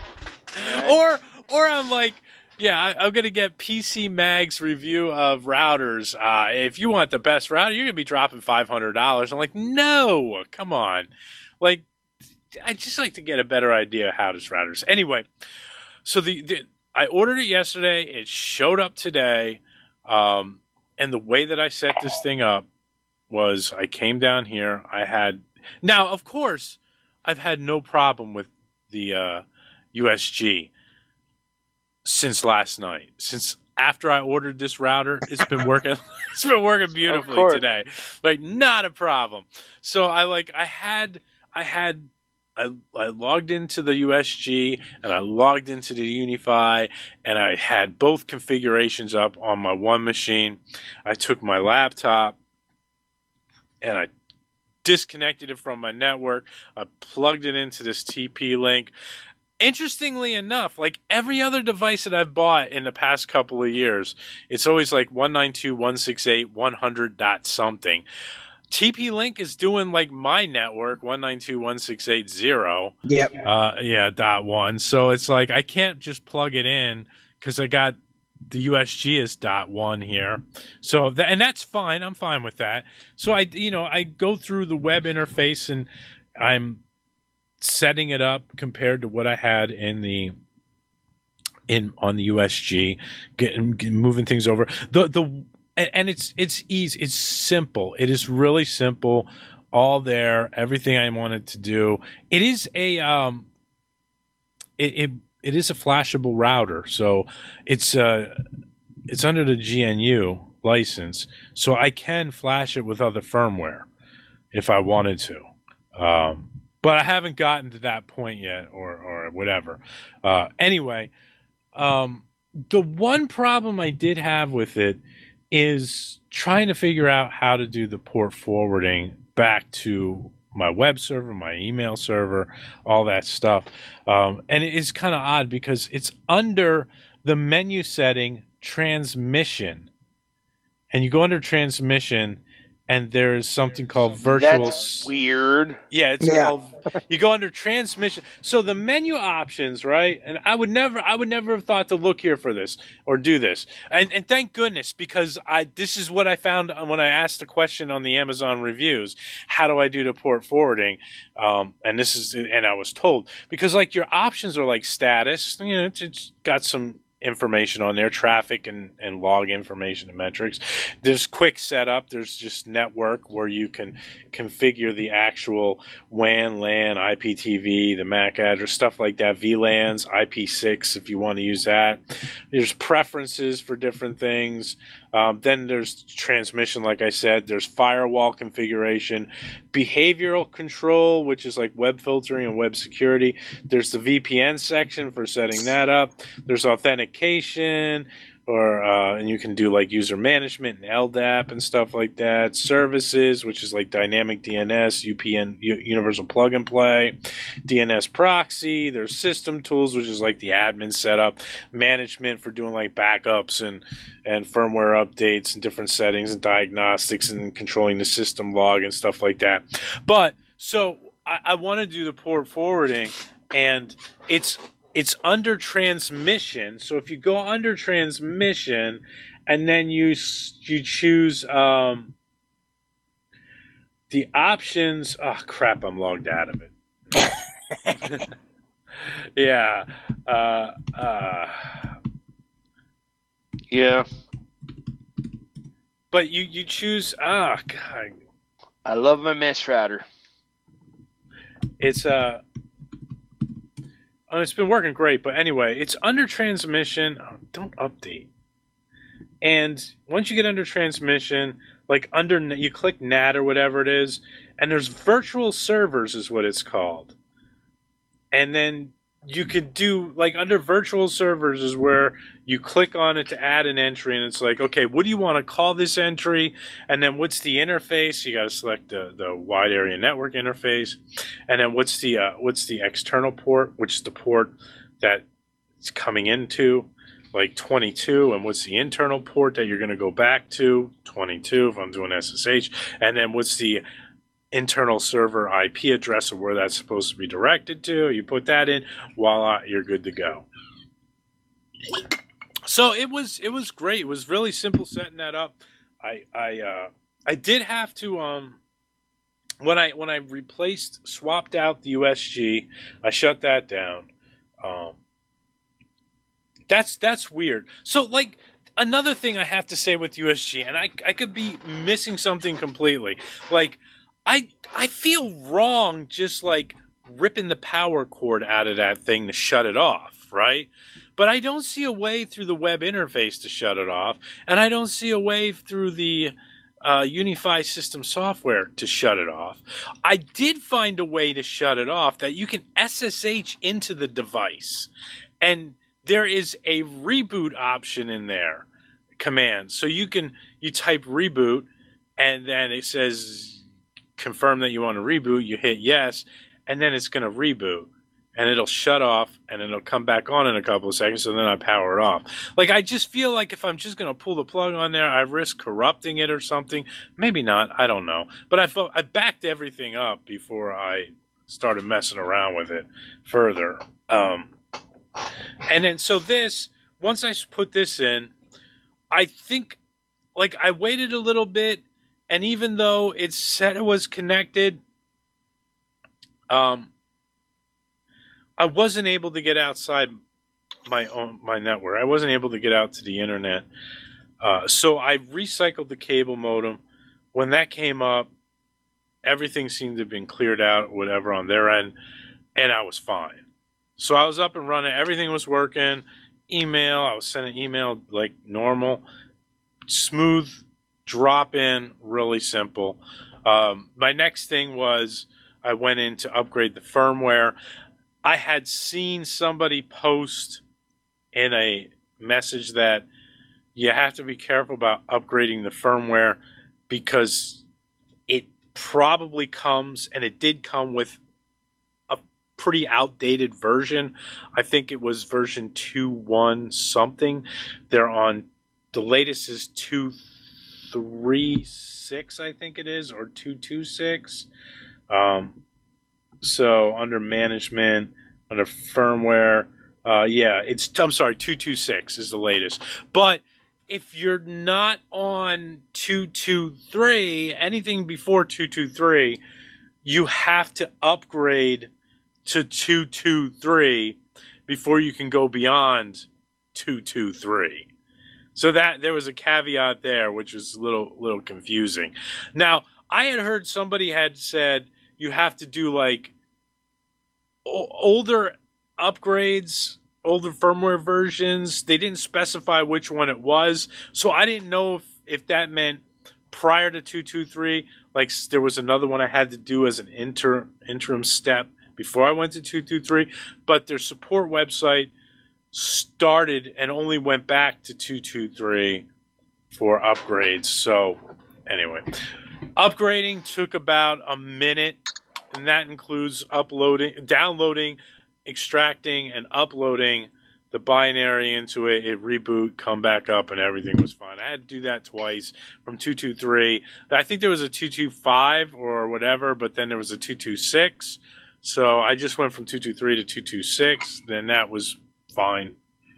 or I'm like. Yeah, I'm going to get PC Mag's review of routers. If you want the best router, you're going to be dropping $500. I'm like, no, come on. I just like to get a better idea of how this routers. Anyway, so I ordered it yesterday. It showed up today. And the way that I set this thing up was I came down here. Now, of course, I've had no problem with the USG since last night. Since after I ordered this router, it's been working. It's been working beautifully today. Not a problem. So I logged into the USG and I logged into the Unify, and I had both configurations up on my one machine. I took my laptop and I disconnected it from my network. I plugged it into this TP-Link. Interestingly enough, every other device that I've bought in the past couple of years, it's always 192.168.100. something. TP-Link is doing my network 192.168.0. Yep. .1. So it's I can't just plug it in because I got the USG is .1 here. So and that's fine. I'm fine with that. So I go through the web interface and I'm setting it up compared to what I had on the USG, moving things over. And it's easy. It's simple. It is really simple. All there. Everything I wanted to do. It is a it is a flashable router. So it's under the GNU license. So I can flash it with other firmware if I wanted to. But I haven't gotten to that point yet, or whatever. Anyway, the one problem I did have with it is trying to figure out how to do the port forwarding back to my web server, my email server, all that stuff. And it is kind of odd because it's under the menu setting transmission. And you go under transmission, and there's something called virtual. That's weird. Yeah, it's called. You go under transmission. So the menu options, right? And I would never have thought to look here for this or do this. And thank goodness, because this is what I found when I asked the question on the Amazon reviews. How do I do the port forwarding? And I was told, because your options are status. It's got some information on there, traffic and log information and metrics. There's quick setup. There's just network where you can configure the actual WAN, LAN, IPTV, the MAC address, stuff like that, VLANs, IP6 if you want to use that. There's preferences for different things. Then there's transmission, like I said. There's firewall configuration, behavioral control, which is web filtering and web security. There's the VPN section for setting that up. There's authentication, and you can do user management and LDAP and stuff like that. Services, which is dynamic DNS, UPN, universal plug and play, DNS proxy. There's system tools, which is the admin setup, management for doing backups and firmware updates and different settings and diagnostics and controlling the system log and stuff like that. But so I want to do the port forwarding, and it's under transmission. So if you go under transmission and then you choose the options. Oh crap! I'm logged out of it. Yeah. Yeah. But you choose. Oh God. I love my mesh router. It's it's been working great, but anyway, it's under transmission. Oh, don't update. And once you get under transmission, you click NAT or whatever it is, and there's virtual servers is what it's called. And then you could do, like, under virtual servers is where you click on it to add an entry, and it's like, okay, what do you want to call this entry? And then what's the interface? You got to select the wide area network interface. And then what's the external port, which is the port that it's coming into, like 22, and what's the internal port that you're going to go back to, 22 if I'm doing SSH, and then what's the internal server IP address of where that's supposed to be directed to. You put that in, voila, you're good to go. So it was great. It was really simple setting that up. I did have to when I swapped out the USG, I shut that down. That's weird. So, like, another thing I have to say with USG, and I could be missing something completely. Like, I feel wrong just, like, ripping the power cord out of that thing to shut it off, right? But I don't see a way through the web interface to shut it off, and I don't see a way through the Unify system software to shut it off. I did find a way to shut it off that you can SSH into the device, and there is a reboot option in there, command. So you type reboot, and then it says confirm that you want to reboot. You hit yes, and then it's going to reboot, and it'll shut off, and it'll come back on in a couple of seconds, so then I power it off. Like, I just feel like if I'm just going to pull the plug on there, I risk corrupting it or something. Maybe not. I don't know. But I backed everything up before I started messing around with it further. And then, so once I put this in, I think, like, I waited a little bit, and even though it said it was connected, I wasn't able to get outside my network. I wasn't able to get out to the internet. So I recycled the cable modem. When that came up, everything seemed to have been cleared out, whatever, on their end, and I was fine. So I was up and running. Everything was working. Email, I was sending email like normal. Smooth drop in, really simple. My next thing was I went in to upgrade the firmware. I had seen somebody post in a message that you have to be careful about upgrading the firmware because it probably comes, and it did come with a pretty outdated version. I think it was version 2.1 something. They're on, the latest is 2.3.6, I think it is, or 2.2.6. So under management, under firmware, I'm sorry, 2.2.6 is the latest. But if you're not on 2.2.3, anything before 2.2.3, you have to upgrade to 2.2.3 before you can go beyond 2.2.3. So that there was a caveat there, which was a little confusing. Now, I had heard somebody had said you have to do like older upgrades, older firmware versions. They didn't specify which one it was, so I didn't know if that meant prior to 2.2.3. Like there was another one I had to do as an interim step before I went to 2.2.3. But their support website started and only went back to 2.2.3 for upgrades. So anyway, upgrading took about a minute, and that includes downloading, extracting, and uploading the binary into it. It reboot, come back up, and everything was fine. I had to do that twice from 2.2.3. I think there was a 2.2.5 or whatever, but then there was a 2.2.6. So I just went from 2.2.3 to 2.2.6. Then that was fine.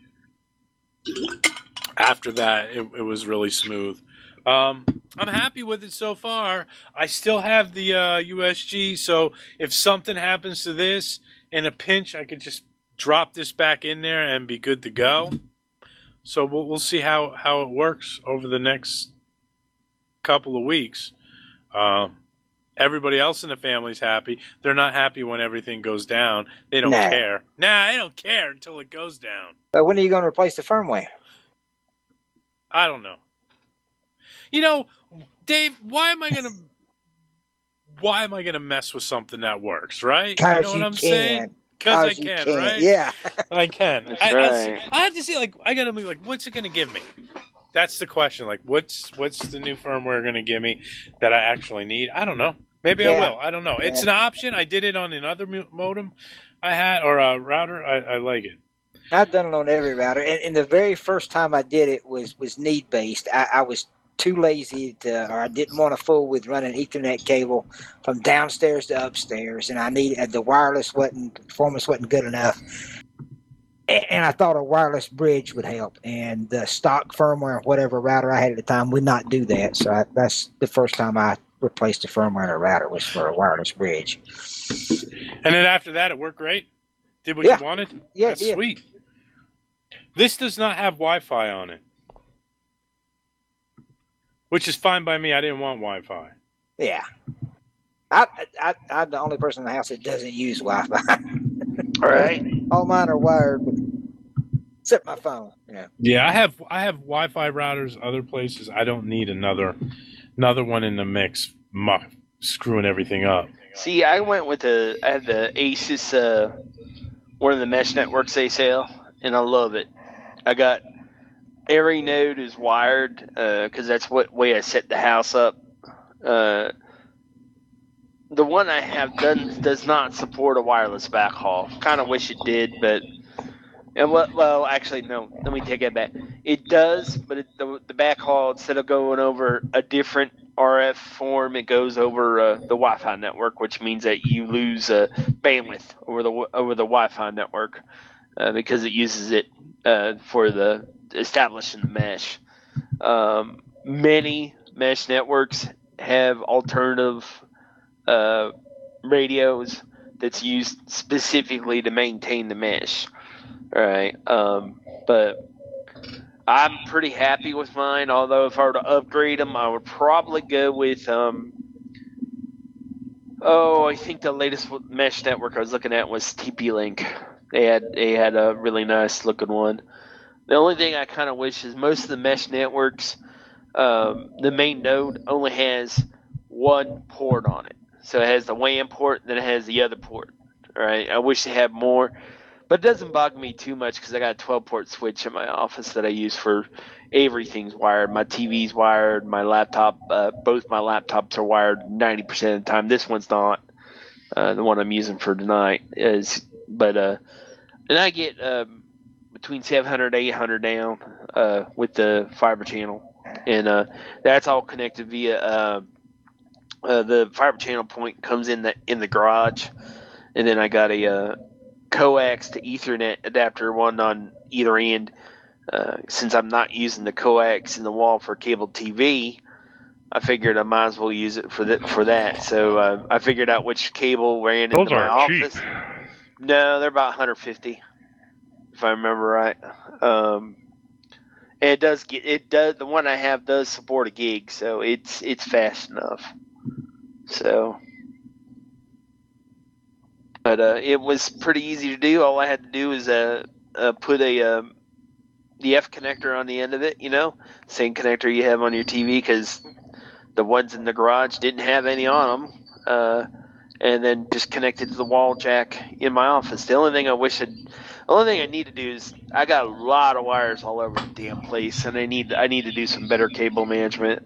After that, it was really smooth. I'm happy with it so far. I still have the USG, so if something happens to this in a pinch, I could just drop this back in there and be good to go. So we'll see how it works over the next couple of weeks. Everybody else in the family's happy. They're not happy when everything goes down. They don't care. They don't care until it goes down. But when are you going to replace the firmware? I don't know. You know, Dave, why am I gonna mess with something that works, right? You know what I'm saying? Because I as you can, right? Yeah. I can. That's I right. have to see. Like, I gotta be like, what's it gonna give me? That's the question. Like, what's the new firmware gonna give me that I actually need? I don't know. Maybe I Yeah. will. I don't know. It's an option. I did it on another modem I had, or a router. I like it. I've done it on every router, and the very first time I did it was need based. I was too lazy to, or I didn't want to fool with running Ethernet cable from downstairs to upstairs, and I needed the performance wasn't good enough. And I thought a wireless bridge would help, and the stock firmware, whatever router I had at the time, would not do that. So that's the first time I replaced the firmware in a router was for a wireless bridge. And then after that, it worked great. Did what Yeah. you wanted. Yeah, That's it did. sweet. This does not have Wi-Fi on it, which is fine by me. I didn't want Wi-Fi. Yeah. I'm the only person in the house that doesn't use Wi-Fi. All right. All mine are wired, except my phone. Yeah. Yeah, I have Wi-Fi routers other places. I don't need another one in the mix, screwing everything up. See, I went with I had the Asus, one of the mesh networks they sell, and I love it. I got every node is wired because that's what way I set the house up. The one I have does not support a wireless backhaul. Kind of wish it did, but well, actually no. Let me take that back. It does, but the backhaul, instead of going over a different RF form, it goes over the Wi-Fi network, which means that you lose bandwidth over the Wi-Fi network because it uses it for the establishing the mesh. Many mesh networks have alternative radios that's used specifically to maintain the mesh. All right, but I'm pretty happy with mine. Although if I were to upgrade them, I would probably go with I think the latest mesh network I was looking at was TP-Link. They had a really nice looking one. The only thing I kind of wish is most of the mesh networks, the main node only has one port on it. So it has the WAN port, then it has the other port. All right, I wish they had more. But it doesn't bug me too much because I got a 12-port switch in my office that I use for everything's wired. My TV's wired. My laptop, both my laptops are wired 90% of the time. This one's not. The one I'm using for tonight is. But and I get between 700 to 800 down with the fiber channel, and that's all connected via the fiber channel point comes in the garage, and then I got a coax to Ethernet adapter, one on either end. Since I'm not using the coax in the wall for cable TV, I figured I might as well use it for that. So I figured out which cable ran into my office. Cheap. No, they're about 150, if I remember right. And it does. The one I have does support a gig, so it's fast enough. So. But it was pretty easy to do. All I had to do is put the F connector on the end of it, same connector you have on your TV, because the ones in the garage didn't have any on them, and then just connected to the wall jack in my office. The only thing I need to do is I got a lot of wires all over the damn place, and I need to do some better cable management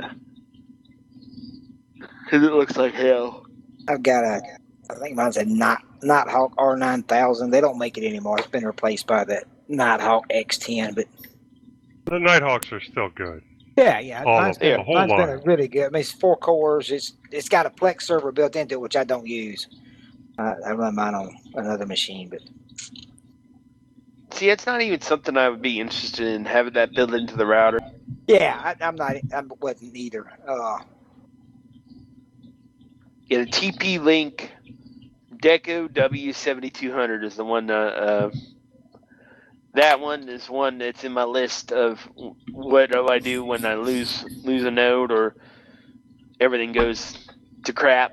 because it looks like hell. I've got I think mine's a Nighthawk R9000. They don't make it anymore. It's been replaced by the Nighthawk X10. But The Nighthawks are still good. yeah, mine's been line. a really good. I mean, it's 4 cores. It's got a Plex server built into it, which I don't use. I run mine on another machine, but See, it's not even something I would be interested in having that built into the router. yeah, I wasn't either. Yeah, the TP-Link Deco W7200 is the one. That one is one that's in my list of what do I do when I lose a node or everything goes to crap.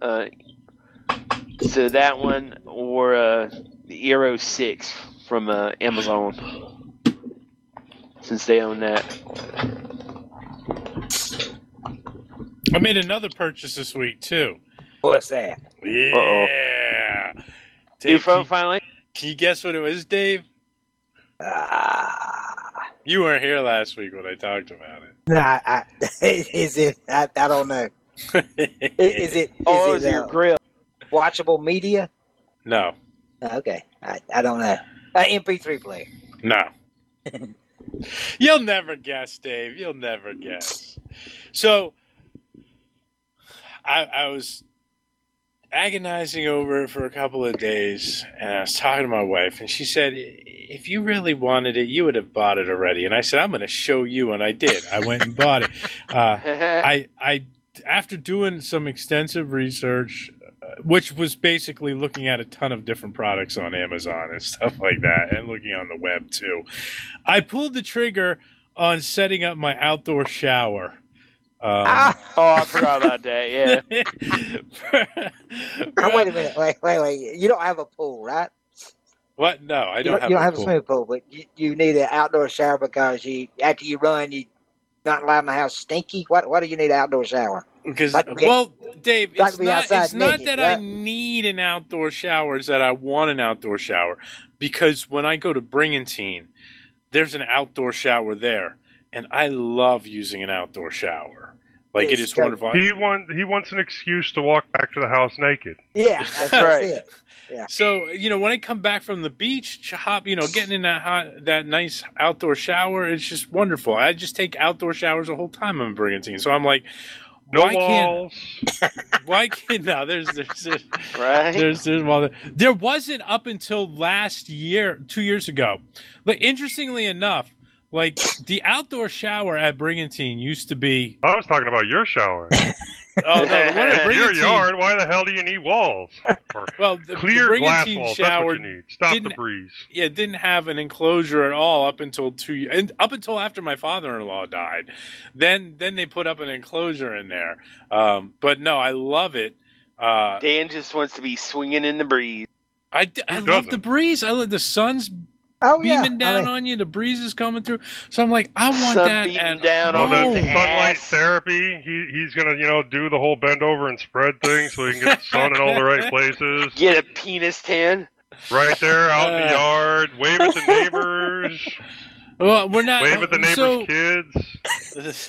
So that one or the Eero 6 from Amazon, since they own that. I made another purchase this week too. What's that? Yeah. New phone finally? Can you guess what it was, Dave? You weren't here last week when I talked about it. Nah, is it? I don't know. Is it? Is it your grill? Watchable media? No. Okay, I don't know. MP3 player. No. You'll never guess, Dave. You'll never guess. So, I was agonizing over it for a couple of days, and I was talking to my wife, and she said, if you really wanted it, you would have bought it already. And I said, I'm going to show you, and I did. I went and bought it. I after doing some extensive research, which was basically looking at a ton of different products on Amazon and stuff like that, and looking on the web too, I pulled the trigger on setting up my outdoor shower. I forgot about that. Yeah. Wait a minute. Wait. You don't have a pool, right? What? No, I don't have. You don't have pool. a swimming pool, but you need an outdoor shower because after you run, you not allowing the house stinky. Why do you need an outdoor shower? Because Like, Dave, like it's be not outside that naked, I right? need an outdoor shower. It's that I want an outdoor shower. Because when I go to Brigantine, there's an outdoor shower there, and I love using an outdoor shower. Like, it is wonderful. He wants an excuse to walk back to the house naked. Yeah, that's right. it. Yeah. So, when I come back from the beach, getting in that nice outdoor shower, it's just wonderful. I just take outdoor showers the whole time I'm in Brigantine. So I'm like, No walls. Why can't no? There's Right. there wasn't up until last year, 2 years ago. But interestingly enough, like the outdoor shower at Brigantine used to be. I was talking about your shower. Oh no, the one at In your Brigantine. yard, why the hell do you need walls? Well, the Clear glass Brigantine walls, that's shower what you need. Stop the didn't- breeze. Yeah, it didn't have an enclosure at all up until up until after my father-in-law died. Then they put up an enclosure in there. But no, I love it. Dan just wants to be swinging in the breeze. I love the breeze. I love the sun's beaming down on you. The breeze is coming through. So I'm like, I want Sun that. beating At down Well, on the the sunlight ass. therapy, he's going to, do the whole bend over and spread thing so he can get the sun in all the right places. Get a penis tan. Right there out in the yard. Wave at the neighbors. Well, we're not. Wave at the neighbors' kids.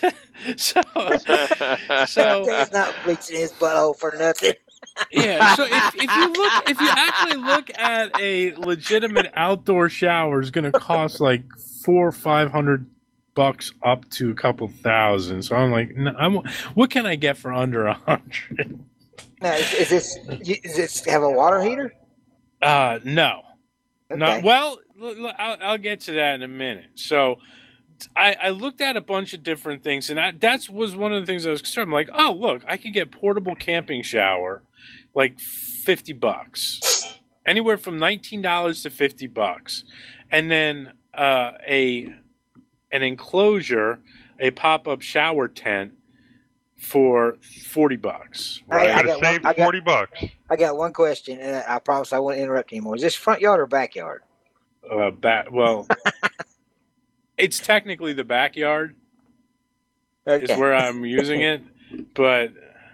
So He's not bleaching his butthole for nothing. yeah. So if you actually look at a legitimate outdoor shower, it's going to cost like $400 or $500 up to a couple thousand. So I'm like, no, what can I get for under $100? Now, is this have a water heater? No. Okay. No. Well, I'll get to that in a minute. So I looked at a bunch of different things, and that was one of the things I was concerned. I'm like, oh, look, I could get portable camping shower, like $50, anywhere from $19 to $50, and then an enclosure, a pop-up shower tent for $40. Hey, You're going to save $40. I got one question, and I promise I won't interrupt anymore. Is this front yard or backyard? Well, it's technically the backyard Okay. is where I'm using it, but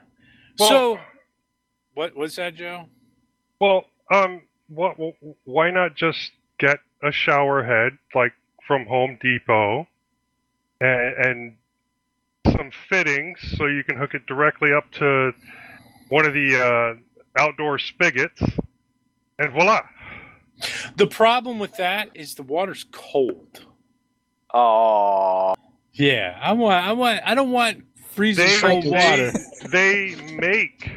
what's that, Joe? Well, why not just get a shower head, like from Home Depot, and some fittings so you can hook it directly up to one of the outdoor spigots, and voila. The problem with that is the water's cold. Oh, Yeah, I don't want freezing cold water. They make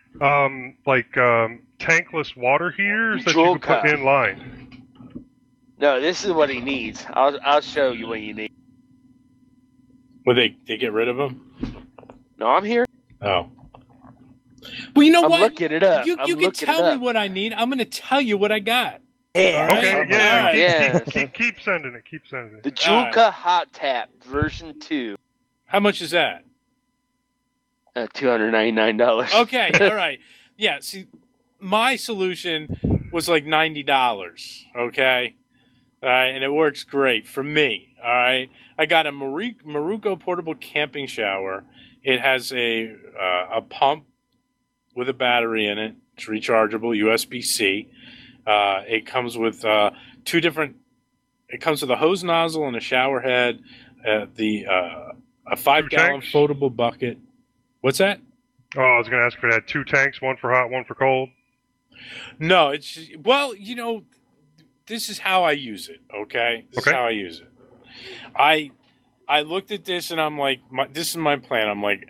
tankless water heaters that you can put in line. no! This is what he needs. I'll show you what you need. Will they get rid of them? No, I'm here. Oh. Well, you know I'm what? looking it up. You I'm can looking tell it me up. what I need. I'm going to tell you what I got. Yeah. Okay, Alright. yeah, Alright. keep sending it. Keep sending it. The Julka Hot Tap version 2, How much is that? $299. Okay, all right. Yeah, see, my solution was like $90, okay? All right, and it works great for me, all right? I got a Maruko portable camping shower. It has a pump with a battery in it. It's rechargeable, USB-C. It comes with two different. It comes with a hose nozzle and a shower head. A 5-gallon tanks? foldable bucket. What's that? Oh, I was going to ask for that. 2 tanks, one for hot, one for cold. No, it's well, this is how I use it. Okay, this is how I use it. I looked at this and I'm like, this is my plan. I'm like,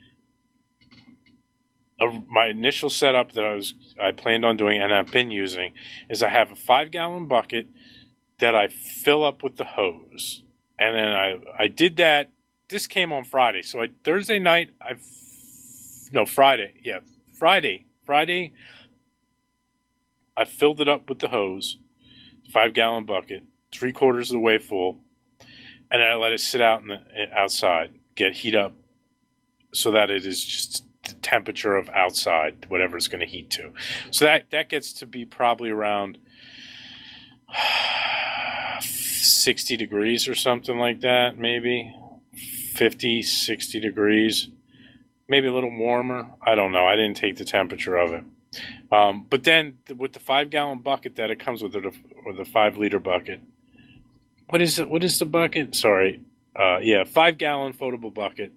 my initial setup that I planned on doing and I've been using is I have a 5-gallon bucket that I fill up with the hose, and then I did that. This came on Friday, so Thursday night Friday. Yeah, Friday. I filled it up with the hose, 5-gallon bucket, 3/4 of the way full, and I let it sit out outside, get heat up, so that it is just the temperature of outside, whatever it's going to heat to. So that gets to be probably around 60 degrees or something like that, maybe 50, 60 degrees, maybe a little warmer. I don't know. I didn't take the temperature of it. But then with the 5-gallon bucket that it comes with, or the 5-liter bucket. What is it? What is the bucket? Sorry. 5-gallon foldable bucket.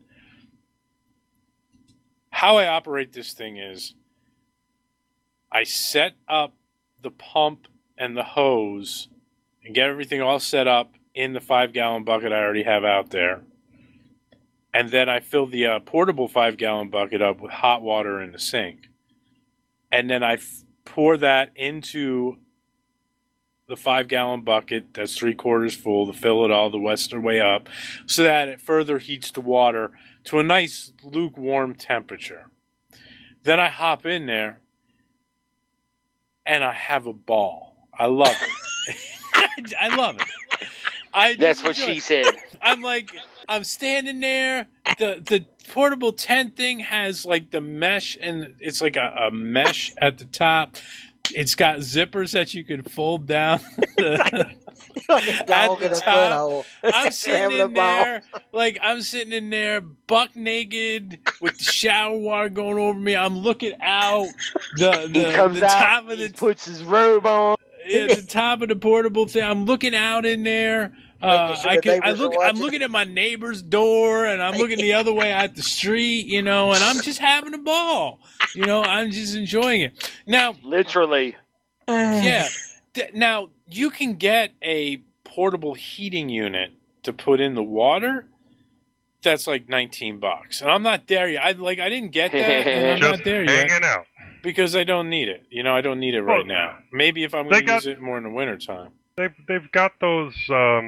How I operate this thing is I set up the pump and the hose and get everything all set up in the 5-gallon bucket I already have out there. And then I fill the portable 5-gallon bucket up with hot water in the sink. And then I pour that into the 5-gallon bucket that's 3/4 full to fill it all the western way up so that it further heats the water to a nice lukewarm temperature. Then I hop in there and I have a ball. I love it. I love it. That's what she said. I'm standing there. The portable tent thing has like the mesh, and it's like a mesh at the top. It's got zippers that you can fold down at the top. I'm sitting in there, buck naked with the shower water going over me. I'm looking out. He comes out, he puts his robe on. At the top of the portable thing, I'm looking out in there. I'm looking at my neighbor's door, and I'm looking the other way out the street, and I'm just having a ball. I'm just enjoying it. Now, literally, yeah. Now you can get a portable heating unit to put in the water. That's like $19, and I'm not there yet. I didn't get that, and I'm just not there yet. Hanging out. Because I don't need it. I don't need it right now. Maybe if I'm going to use it more in the wintertime. They've got those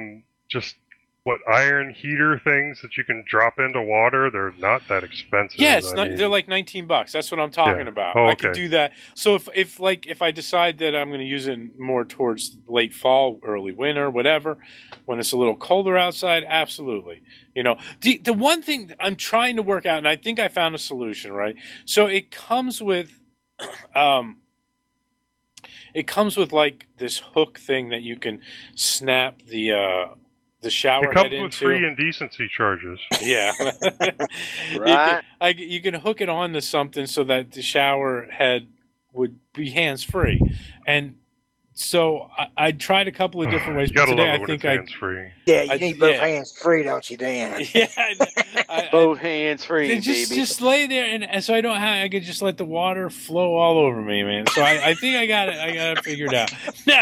iron heater things that you can drop into water. They're not that expensive. Yeah, they're like $19. That's what I'm talking about. Oh, okay. I can do that. So if I decide that I'm going to use it more towards late fall, early winter, whatever, when it's a little colder outside, absolutely. The one thing I'm trying to work out, and I think I found a solution, right? So it comes with like this hook thing that you can snap the shower head into. It comes with free indecency charges. Yeah. Right. You can hook it onto something so that the shower head would be hands-free. And so I tried a couple of different ways, but today I think hands-free. Yeah, you need both hands free, don't you, Dan? Yeah. Both hands free, baby. Just lay there, and so I could just let the water flow all over me, man. So I think I got it figured out. Now,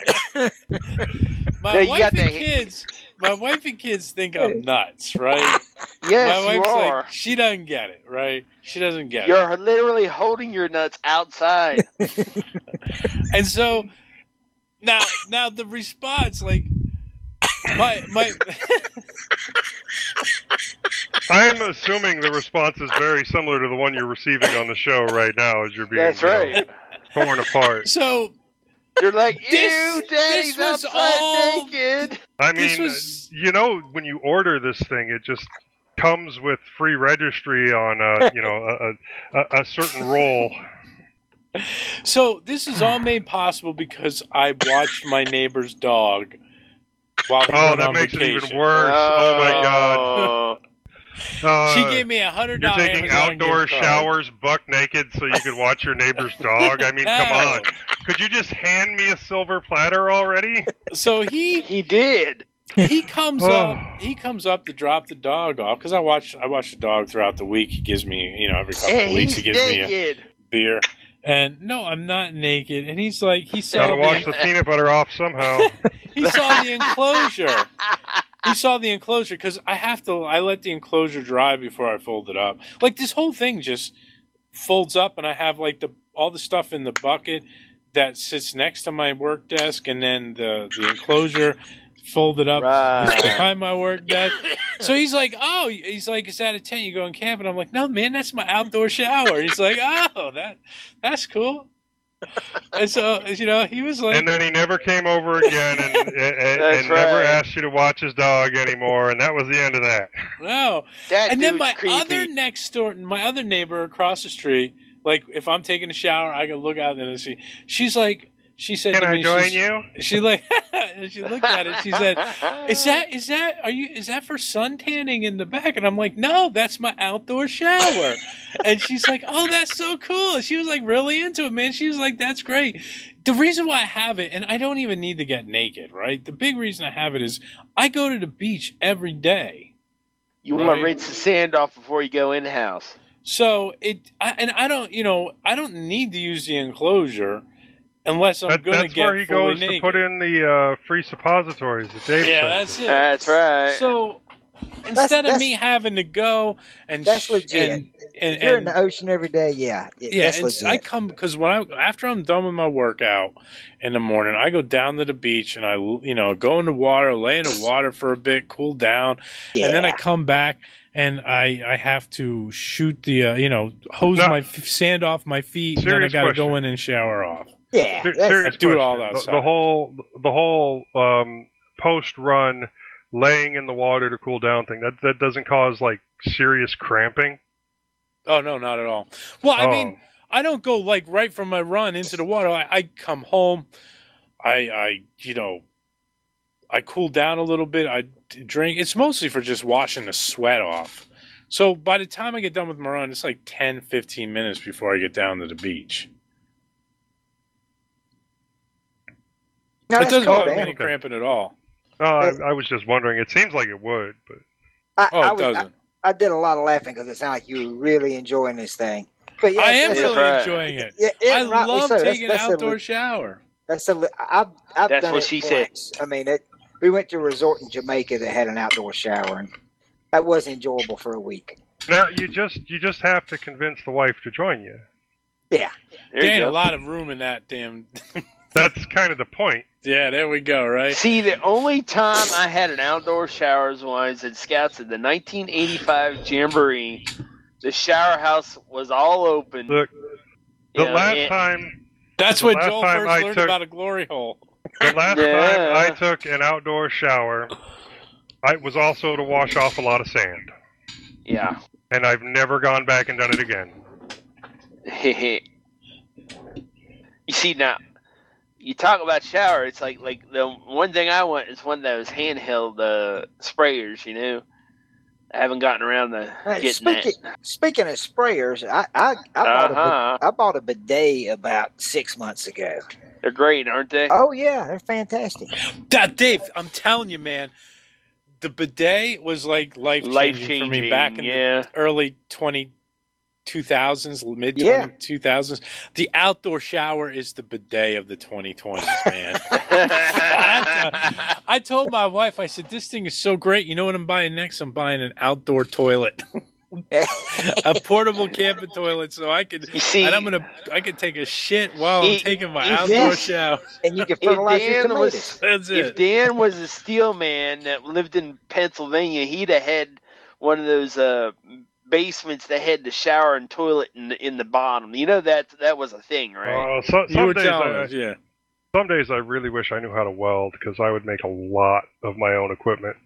my wife and kids think I'm nuts, right? Yes, my you wife's are. Like, she doesn't get it, right? She doesn't get it. You're literally holding your nuts outside. And so now the response, like my I'm assuming the response is very similar to the one you're receiving on the show right now as you're being right. torn apart. So you're like, ew, Daddy's was outside naked. I mean, when you order this thing, it just comes with free registry on a certain roll. So this is all made possible because I watched my neighbor's dog while he went on makes vacation. it even worse. Oh my God. She gave me $100. You're taking Amazon outdoor gift card. showers buck naked so you could watch your neighbor's dog? I mean, come on. Could you just hand me a silver platter already? So he did. comes Oh. up. He comes up to drop the dog off because I watch the dog throughout the week. He gives me, every couple of weeks he gives me a beer. And no, I'm not naked. And he's like, he saw Gotta wash the peanut butter off somehow. he saw the enclosure. He saw the enclosure because I let the enclosure dry before I fold it up. Like this whole thing just folds up, and I have like all the stuff in the bucket that sits next to my work desk, and then the enclosure folded up behind my work desk. So he's like, is that a tent you go and camp? And I'm like, no, man, that's my outdoor shower. He's like, oh, that's cool. And so, he was like... And then he never came over again and never asked you to watch his dog anymore, and that was the end of that. No. And then my other neighbor across the street, like, if I'm taking a shower, I can look out and see. She said, "Can I join you?" She like, and she looked at it. She said, "Is that for sun tanning in the back?" And I'm like, "No, that's my outdoor shower." And she's like, "Oh, that's so cool." She was like really into it, man. She was like, "That's great." The reason why I have it, and I don't even need to get naked, right? The big reason I have it is I go to the beach every day. You want to rinse the sand off before you go in the house. So I don't need to use the enclosure. Unless I'm going to get That's where he goes naked. to put in the free suppositories that Dave said. That's it. That's right. So instead of me having to go and that's legit. If you're in the ocean every day, that's legit. I come because after I'm done with my workout in the morning, I go down to the beach and I go in the water, lay in the water for a bit, cool down, and then I come back. And I have to shoot the hose my sand off my feet, and then I got to go in and shower off. Yeah, I do it all outside. The whole post-run laying in the water to cool down thing that doesn't cause like serious cramping. Oh no, not at all. Well, I mean, I don't go like right from my run into the water. I come home, I cool down a little bit. I drink. It's mostly for just washing the sweat off. So by the time I get done with my run, it's like 10, 15 minutes before I get down to the beach. No, it doesn't cool, have any cramping at all. I was just wondering. It seems like it would, but it doesn't. I did a lot of laughing because it sounded like you were really enjoying this thing. But yeah, I am really enjoying it. I love taking an outdoor shower. I've done what it she once. said. I mean, we went to a resort in Jamaica that had an outdoor shower, and that was enjoyable for a week. Now you just have to convince the wife to join you. Yeah, there ain't a lot of room in that damn. That's kind of the point. Yeah, there we go, right? See, the only time I had an outdoor shower was when I was at Scouts at the 1985 Jamboree. The shower house was all open. Look, the last time... That's when Joel first learned about a glory hole. The last time I took an outdoor shower, I was also to wash off a lot of sand. Yeah. And I've never gone back and done it again. You see, now... You talk about shower, it's like the one thing I want is one of those handheld sprayers, I haven't gotten around to getting that. Speaking of sprayers, I bought a bidet about 6 months ago. They're great, aren't they? Oh, yeah, they're fantastic. Dave, I'm telling you, man, the bidet was like life-changing for me back in the early 2000s, mid 2000s. The outdoor shower is the bidet of the 2020s, man. I told my wife, I said, this thing is so great. You know what I'm buying next? I'm buying an outdoor toilet. A portable camping toilet, so I could I could take a shit while I'm taking my outdoor shower. And you can fertilize your tomatoes. That's it. If Dan was a steel man that lived in Pennsylvania, he'd have had one of those basements that had the shower and toilet in the bottom. That was a thing, right? Some days I really wish I knew how to weld because I would make a lot of my own equipment.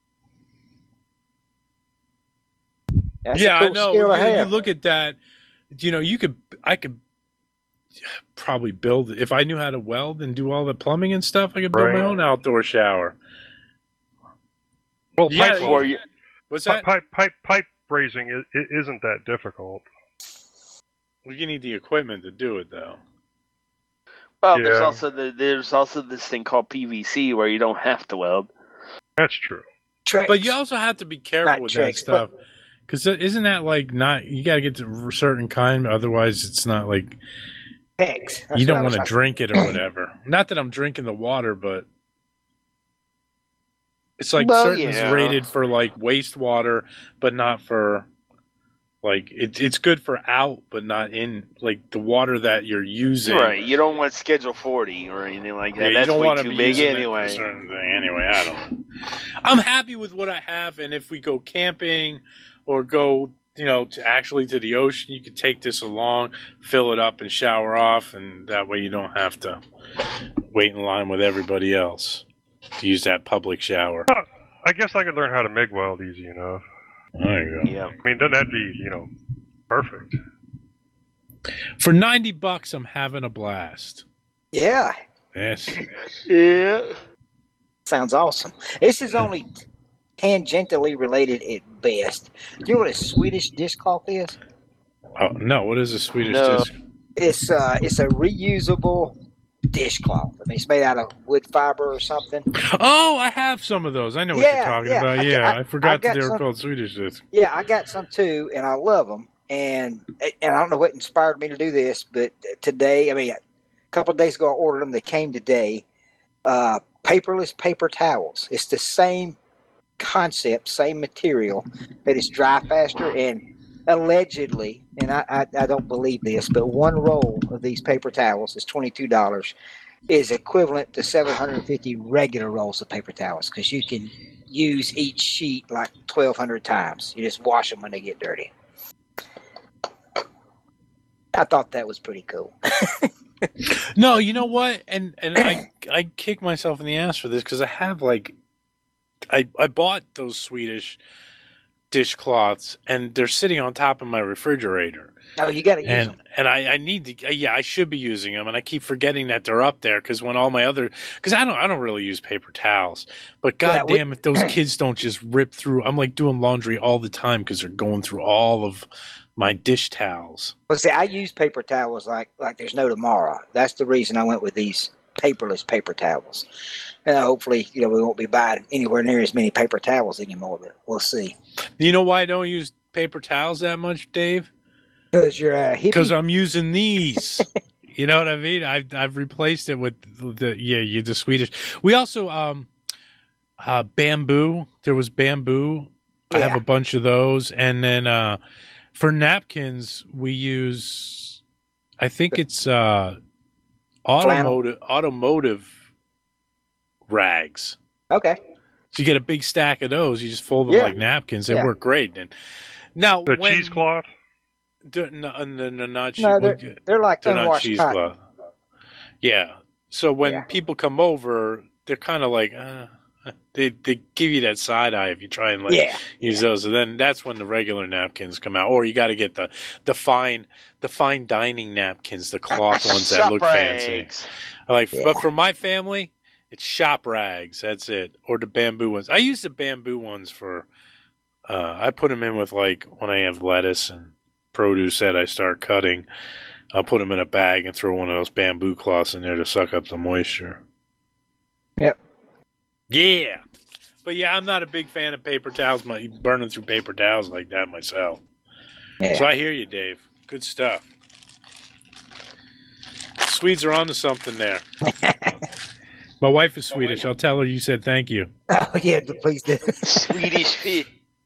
That's I cool know. You look at that. I could probably build it if I knew how to weld and do all the plumbing and stuff. I could build my own outdoor shower. Well, what's that? Pipe raising it isn't that difficult. Well, you need the equipment to do it, though. Well, Yeah. there's also this thing called PVC where you don't have to weld. That's true. Trex. But you also have to be careful Not with Trex, that stuff. Because isn't that like not, you got to get to a certain kind, otherwise it's not like, Hex. you don't want to drink it or whatever. Not that I'm drinking the water, but it's like Well, certain is yeah. rated for like wastewater, but not for like, it's good for out, but not in like the water that you're using. Right. You don't want Schedule 40 or anything like that. Yeah, you That's don't way want to too be big using it for a anyway. certain thing. Anyway, I don't know. I'm happy with what I have, and if we go camping or go, to the ocean, you can take this along, fill it up, and shower off, and that way you don't have to wait in line with everybody else to use that public shower. I guess I could learn how to MIG weld easy enough. There you go. Yeah. I mean, doesn't that be, perfect? For $90, I'm having a blast. Yeah. Yes. Yeah. Sounds awesome. This is only tangentially related at best. Do you know what a Swedish dishcloth is? Oh no! What is a Swedish No. disc? It's a reusable dishcloth. I mean, it's made out of wood fiber or something. Oh, I have some of those. I know what Yeah, you're talking yeah. about. Yeah, I forgot got that they were some. called Swedish discs. Yeah, I got some too, and I love them. And I don't know what inspired me to do this, but today, a couple of days ago, I ordered them. They came today. Paperless paper towels. It's the same concept, same material, but it's dry faster. And allegedly, and I don't believe this, but one roll of these paper towels is $22, is equivalent to 750 regular rolls of paper towels, because you can use each sheet like 1,200 times. You just wash them when they get dirty. I thought that was pretty cool. No, you know what? And I kick myself in the ass for this because I have I bought those Swedish dishcloths and they're sitting on top of my refrigerator. Oh, you got to use them. And I need to, I should be using them, and I keep forgetting that they're up there because when all my other, because I don't really use paper towels, but goddamn, if those kids don't just rip through, I'm like doing laundry all the time because they're going through all of my dish towels. Well, see, I use paper towels like there's no tomorrow. That's the reason I went with these paperless paper towels. And hopefully, we won't be buying anywhere near as many paper towels anymore, but we'll see. You know why I don't use paper towels that much, Dave? Because you're a hippie. Because I'm using these. You know what I mean? I've replaced it with the Swedish. We also bamboo. There was bamboo. I have a bunch of those, and then for napkins we use. I think it's automotive rags. Okay. So you get a big stack of those. You just fold them like napkins. They work great. And now The cheesecloth. No, not cheese. No, they're like they're not unwashed cheesecloth. Yeah. So when people come over, they're kind of like, they give you that side eye if you try and use those. And then that's when the regular napkins come out. Or you got to get the fine dining napkins, the cloth ones that look fancy. But for my family, it's shop rags. That's it. Or the bamboo ones. I use the bamboo ones for. I put them in with when I have lettuce and produce that I start cutting. I'll put them in a bag and throw one of those bamboo cloths in there to suck up the moisture. Yep. Yeah. But I'm not a big fan of paper towels, burning through paper towels like that myself. Yeah. So I hear you, Dave. Good stuff. Swedes are onto something there. My wife is Swedish. I'll tell her you said thank you. Oh, yeah, please do. Swedish fish.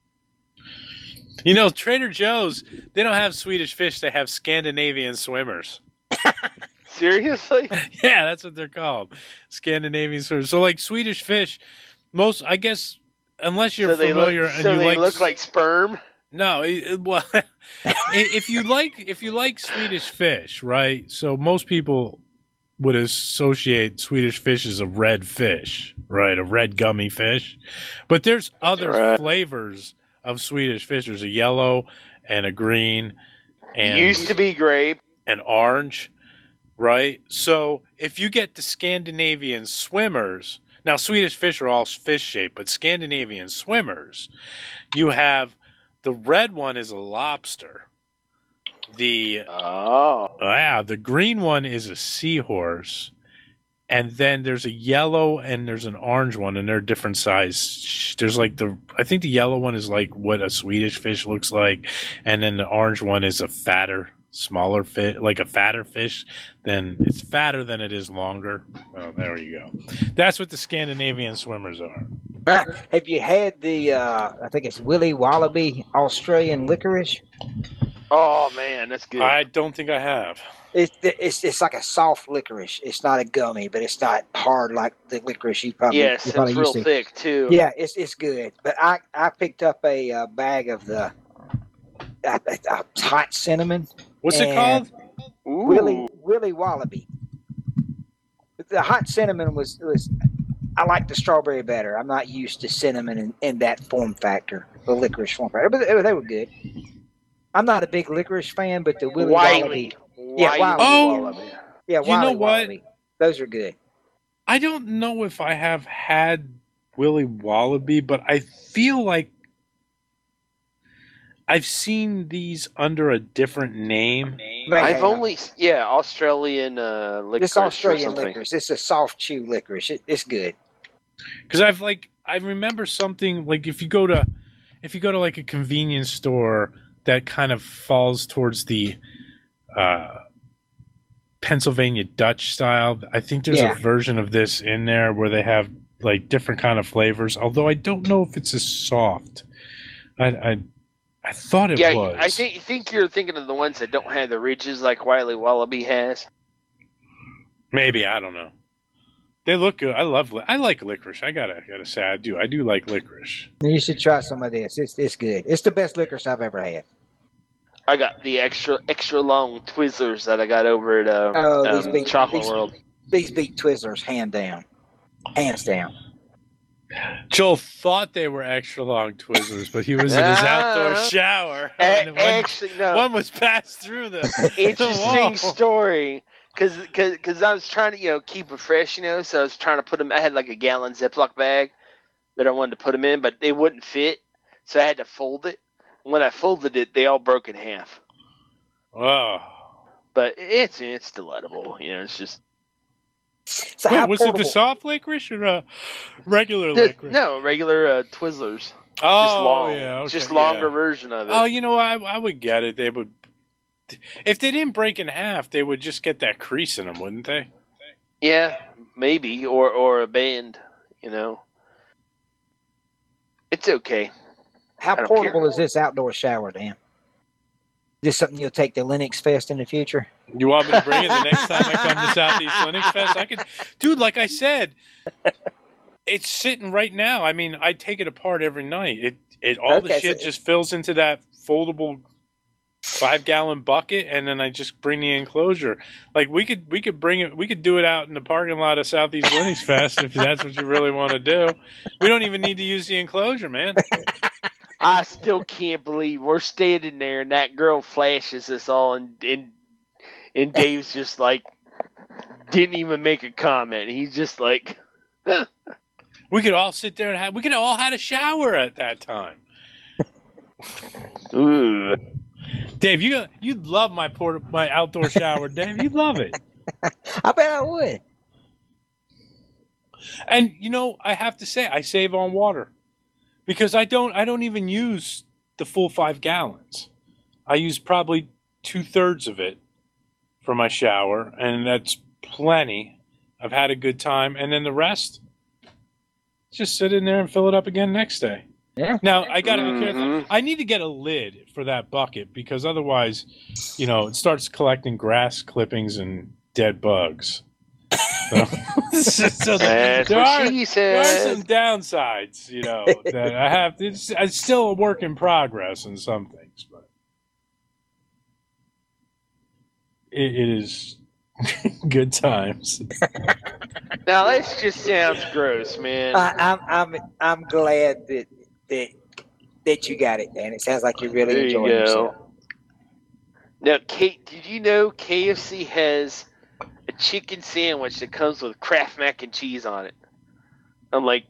Trader Joe's, they don't have Swedish fish. They have Scandinavian swimmers. Seriously? Yeah, that's what they're called. Scandinavian swimmers. So Swedish fish, I guess, unless you're familiar. They look like sperm? No, if you like Swedish fish, right? So most people would associate Swedish fish as a red fish, right? A red gummy fish. But there's other flavors of Swedish fish. There's a yellow and a green and used to be grape and orange, right? So if you get the Scandinavian swimmers, now Swedish fish are all fish shaped, but Scandinavian swimmers, you have the red one is a lobster, The green one is a seahorse, and then there's a yellow and there's an orange one, and they're different size. There's like I think the yellow one is like what a Swedish fish looks like, and then the orange one is a smaller fish, like a fatter fish. Then it's fatter than it is longer. Oh, there you go. That's what the Scandinavian swimmers are. Have you had the? I think it's Willy Wallaby Australian licorice. Oh man, that's good. I don't think I have. It's like a soft licorice. It's not a gummy, but it's not hard like the licorice you probably. Yes, it's real thick too. Yeah, it's good. But I picked up a bag of the hot cinnamon. What's it called? Willy Wallaby. The hot cinnamon was. I like the strawberry better. I'm not used to cinnamon in that form factor, the licorice form factor. But they were good. I'm not a big licorice fan, but the Willy Wallaby. Yeah, Wallaby. Yeah, you know what? Wallaby. Those are good. I don't know if I have had Willy Wallaby, but I feel like I've seen these under a different name. I've only Australian licorice. It's Australian licorice. It's a soft chew licorice. It's good. Because I remember something like if you go to like a convenience store that kind of falls towards the Pennsylvania Dutch style. I think there's a version of this in there where they have like different kind of flavors. Although I don't know if it's as soft. I thought it was. I think you're thinking of the ones that don't have the ridges like Wiley Wallaby has. Maybe, I don't know. They look good. I like licorice. I gotta say I do. I do like licorice. You should try some of this. It's good. It's the best licorice I've ever had. I got the extra long Twizzlers that I got over at Chocolate World. These beat Twizzlers hands down. Joel thought they were extra long Twizzlers, but he was in his outdoor shower. One was passed through the interesting story. Because I was trying to keep it fresh, so I was trying to put them. I had like a gallon Ziploc bag that I wanted to put them in, but they wouldn't fit, so I had to fold it. When I folded it, they all broke in half. Oh, but it's delightable, it's just. So was it the soft licorice or a regular licorice? No, regular Twizzlers. Oh, just long, yeah, okay, just longer version of it. Oh, I would get it. They would. If they didn't break in half, they would just get that crease in them, wouldn't they? Yeah, maybe, or a band, It's okay. How portable is this outdoor shower, Dan? Is this something you'll take to Linux Fest in the future? You want me to bring it the next time I come to Southeast Linux Fest? I could, dude. Like I said, it's sitting right now. I mean, I take it apart every night. The shit just fills into that foldable 5-gallon bucket, and then I just bring the enclosure. Like we could bring it. We could do it out in the parking lot of Southeast Linux Fest if that's what you really want to do. We don't even need to use the enclosure, man. I still can't believe we're standing there and that girl flashes us all, and Dave's just like didn't even make a comment. He's just like, we could all sit there and we could all had a shower at that time. Ooh. Dave, you'd love my outdoor shower, Dave. You'd love it. I bet I would. And I have to say, I save on water because I don't even use the full 5 gallons. I use probably 2/3 of it for my shower, and that's plenty. I've had a good time, and then the rest, just sit in there and fill it up again next day. Yeah. Now I got to be careful. I need to get a lid for that bucket because otherwise, it starts collecting grass clippings and dead bugs. So that's what she said. There are some downsides, that I have. It's still a work in progress in some things, but it is good times. Now that just sounds gross, man. I'm glad that you got it, Dan. It sounds like you're really enjoying yourself. Now, Kate, did you know KFC has a chicken sandwich that comes with Kraft mac and cheese on it? I'm like,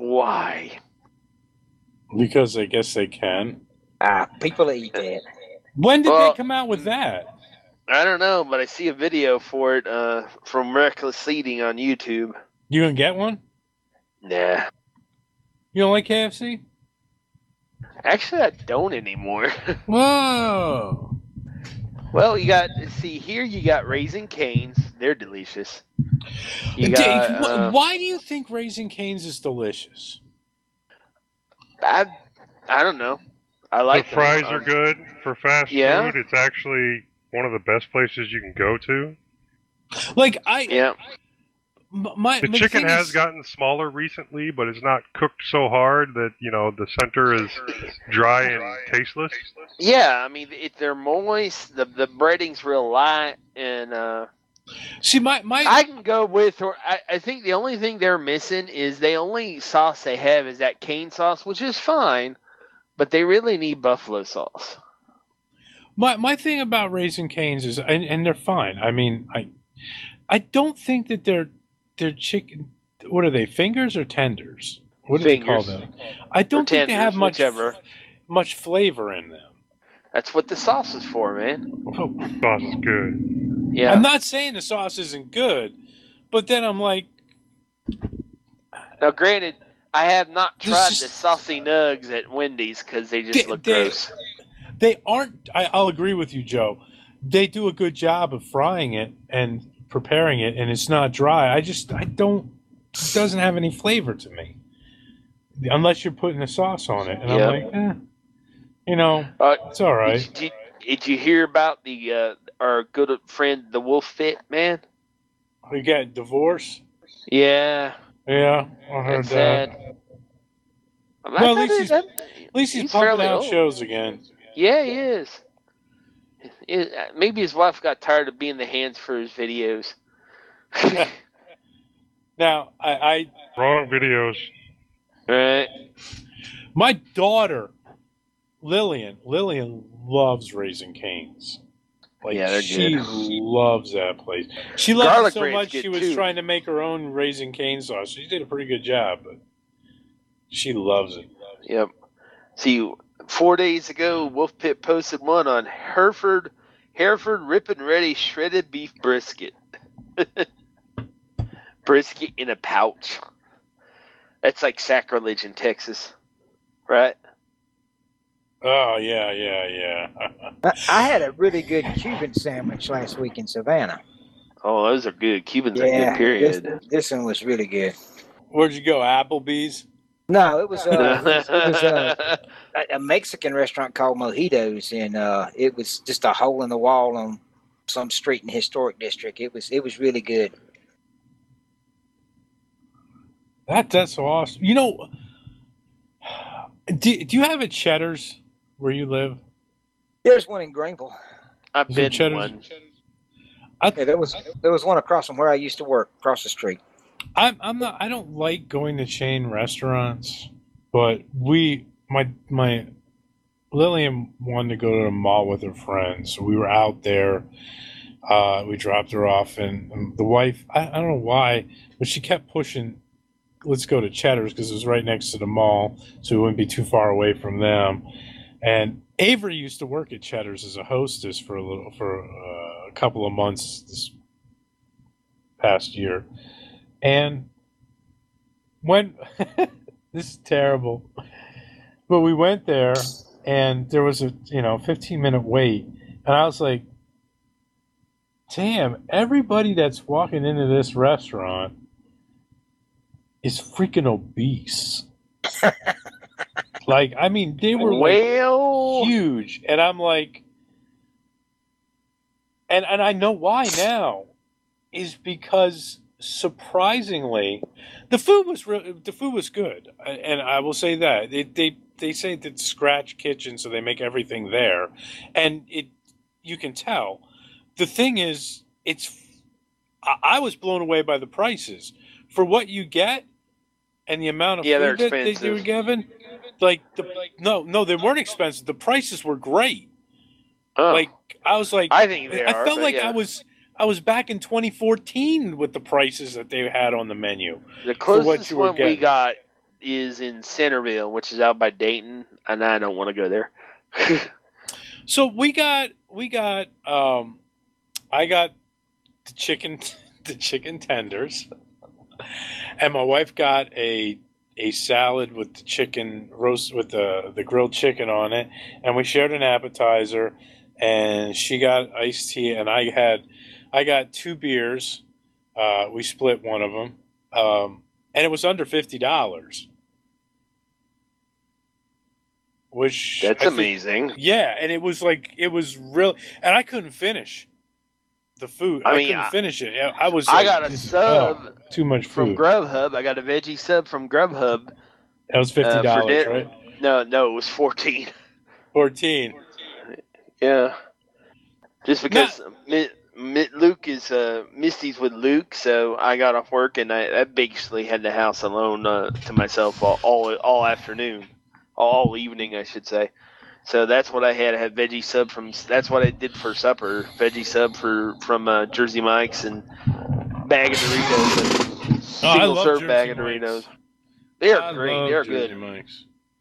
why? Because I guess they can. People eat that. When did Well, they come out with that? I don't know, but I see a video for it from Reckless Eating on YouTube. You gonna get one? Nah. You don't like KFC? Actually, I don't anymore. Whoa! Well, you got Raising Cane's. They're delicious. You Dave, got, why do you think Raising Cane's is delicious? I don't know. I The like fries them. are good for fast Yeah. food. It's actually one of the best places you can go to. Like Yeah. my The my chicken thing has is- gotten smaller recently, but it's not cooked so hard that the center is dry and tasteless. Yeah, I mean, they're moist. The breading's real light, and see my I can go with. Or I think the only thing they're missing is the only sauce they have is that cane sauce, which is fine, but they really need buffalo sauce. my thing about Raising Cane's is, and they're fine. I mean, I don't think that they're chicken. What are they? Fingers or tenders? What do they call Fingers. them? I don't think they have tenders, much whichever. much flavor in them. That's what the sauce is for, man. Oh, Sauce is good. Yeah. I'm not saying the sauce isn't good, but then I'm like, Now, granted, I have not This tried is- the saucy nugs at Wendy's because they just look gross. they aren't. I'll agree with you, Joe. They do a good job of frying it and preparing it, and it's not dry. I don't. It doesn't have any flavor to me, unless you're putting a sauce on it. And Yep. I'm like, it's all right. Did you hear about our good friend, the Wolf Fit man? We got divorced. Yeah. Yeah, I heard That's that. sad. Well, at least At least he's He's pumping fairly out old. shows again. Yeah, he is. Maybe his wife got tired of being the hands for his videos. Now, I Wrong videos. Right. my daughter, Lillian loves Raising Cane's. Like, Yeah, they're she good. loves that place. She loves Garlic it so bread's much good she was too. trying to make her own Raising Cane sauce. She did a pretty good job, but she loves it. Yep. See, 4 days ago, Wolf Pit posted one on Hereford Rip and Ready shredded beef brisket. Brisket in a pouch. That's like sacrilege in Texas, right? Oh, yeah. I had a really good Cuban sandwich last week in Savannah. Oh, those are good. Cubans are good, period. This one was really good. Where'd you go? Applebee's? No, it was a Mexican restaurant called Mojitos, and it was just a hole in the wall on some street in the historic district. It was really good. That's awesome. You know, do you have a Cheddar's where you live? There's one in Greenville. I've Is been it to Cheddar's? one. Yeah, there was one across from where I used to work, across the street. I don't like going to chain restaurants, but my Lillian wanted to go to the mall with her friends, so we were out there. We dropped her off, and the wife, I don't know why, but she kept pushing, let's go to Cheddar's because it was right next to the mall, so we wouldn't be too far away from them. And Avery used to work at Cheddar's as a hostess for a couple of months this past year. And when this is terrible, but we went there and there was a 15-minute wait, and I was like, damn, everybody that's walking into this restaurant is freaking obese. Like, I mean, they were Well, huge, and I'm like, and I know why now, is because surprisingly, the food was good, and I will say that they say that scratch kitchen, so they make everything there, and you can tell. The thing is, I was blown away by the prices for what you get and the amount of they're food that they were expensive. given. No, they weren't expensive. The prices were great. Oh, Like, I was like, I think they I are, felt but like yeah. I was back in 2014 with the prices that they had on the menu. the for what closest you were one we getting. got is in Centerville, which is out by Dayton, and I don't want to go there. So I got the chicken tenders, and my wife got a salad with the chicken roast with the grilled chicken on it, and we shared an appetizer, and she got iced tea, and I got 2 beers. We split one of them, and it was under $50. Which That's amazing. Yeah, and it was real, and I couldn't finish the food. I couldn't finish it. I got a sub too much food from Grubhub. I got a veggie sub from Grubhub. That was $50, right? No, it was 14. 14. Yeah, just because Luke is Misty's with Luke, so I got off work and I basically had the house alone to myself all afternoon. All evening, I should say. So that's what I had. I had veggie sub that's what I did for supper. Veggie sub from Jersey Mike's and bag of Doritos. Single serve bag of Doritos. They are great. They are good. Mike's.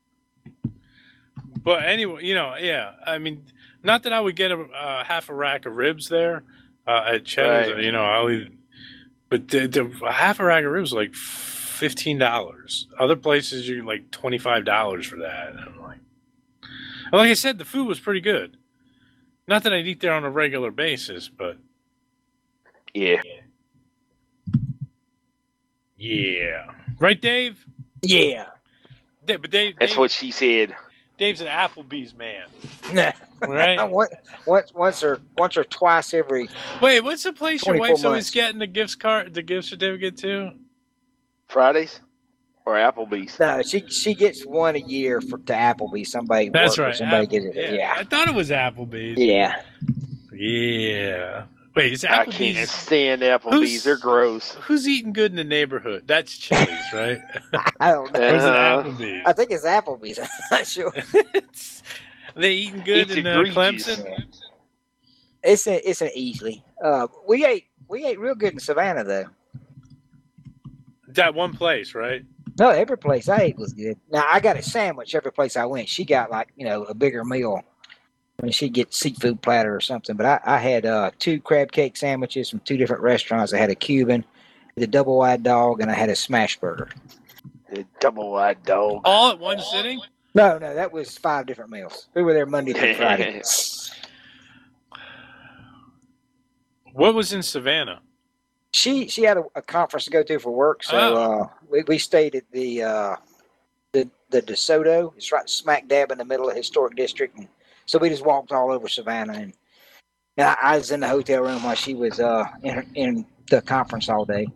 But anyway, yeah. I mean, not that I would get a half a rack of ribs there at Cheddar's. Right. I'll eat. But the half a rack of ribs was like $15. Other places you like $25 for that. And I'm like I said, the food was pretty good. Not that I'd eat there on a regular basis, but yeah. Right, Dave? Yeah. But Dave, That's what she said. Dave's an Applebee's man, Nah. right? once or twice every. Wait, what's the place your 24 wife's always months. getting the gift certificate to? Fridays or Applebee's? No, she gets one a year to Applebee's. Somebody. That's work or right. Somebody gets it. Yeah. I thought it was Applebee's. Yeah. Yeah. Wait, is I can't Applebee's? stand Applebee's. They're gross. Who's eating good in the neighborhood? That's Chili's, right? I don't know. Or is it Uh, Applebee's? I think it's Applebee's. I'm not sure. They eating good It's in egregious. Clemson? It's an easily. We ate real good in Savannah though. That one place, right? No, every place I ate was good. Now I got a sandwich every place I went. She got a bigger meal. I mean, she'd get seafood platter or something. But I had 2 crab cake sandwiches from 2 different restaurants. I had a Cuban, the double wide dog, and I had a smash burger. The double wide dog. All at one sitting? No, that was 5 different meals. We were there Monday through Friday. What was in Savannah? She had a conference to go to for work, so we stayed at the DeSoto. It's right smack dab in the middle of the historic district, and so we just walked all over Savannah. And I was in the hotel room while she was in the conference all day.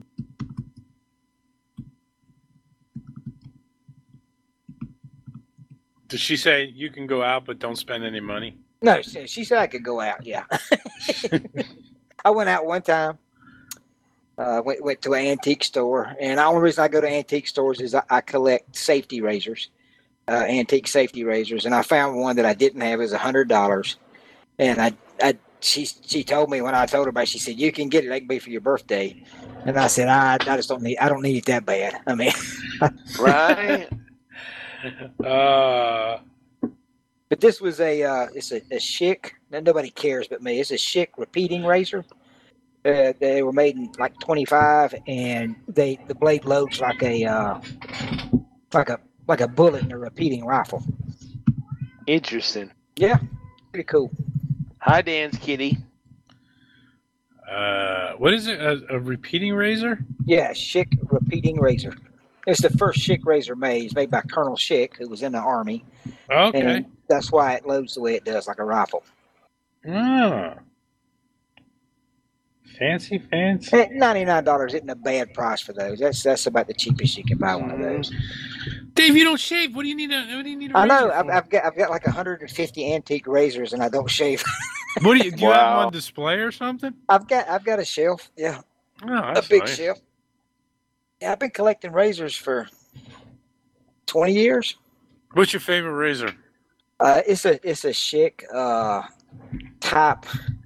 Did she say you can go out but don't spend any money? No, she said I could go out. Yeah, I went out one time. Went to an antique store, and the only reason I go to antique stores is I collect safety razors, antique safety razors, and I found one that I didn't have. It was $100, and she told me when I told her about it, she said, "You can get it. That can be for your birthday," and I said, "I just don't need. I don't need it that bad. I mean, Right? But this was it's a Schick. Nobody cares but me. It's a Schick repeating razor. They were made in like 25, and the blade loads like a bullet in a repeating rifle. Interesting. Yeah, pretty cool. Hi, Dan's kitty. What is it? A repeating razor? Yeah, Schick repeating razor. It's the first Schick razor made. It's made by Colonel Schick, who was in the Army. Okay. And that's why it loads the way it does, like a rifle. Ah. Fancy. And $99 isn't a bad price for those. That's about the cheapest you can buy one of those. Dave, you don't shave. What do you need a I know. razor for? I've got like 150 antique razors, and I don't shave. What do you have Wow. them on display or something? I've got a shelf. Yeah, Oh, a that's big nice. shelf. Yeah, I've been collecting razors for 20 years. What's your favorite razor? It's a Schick Type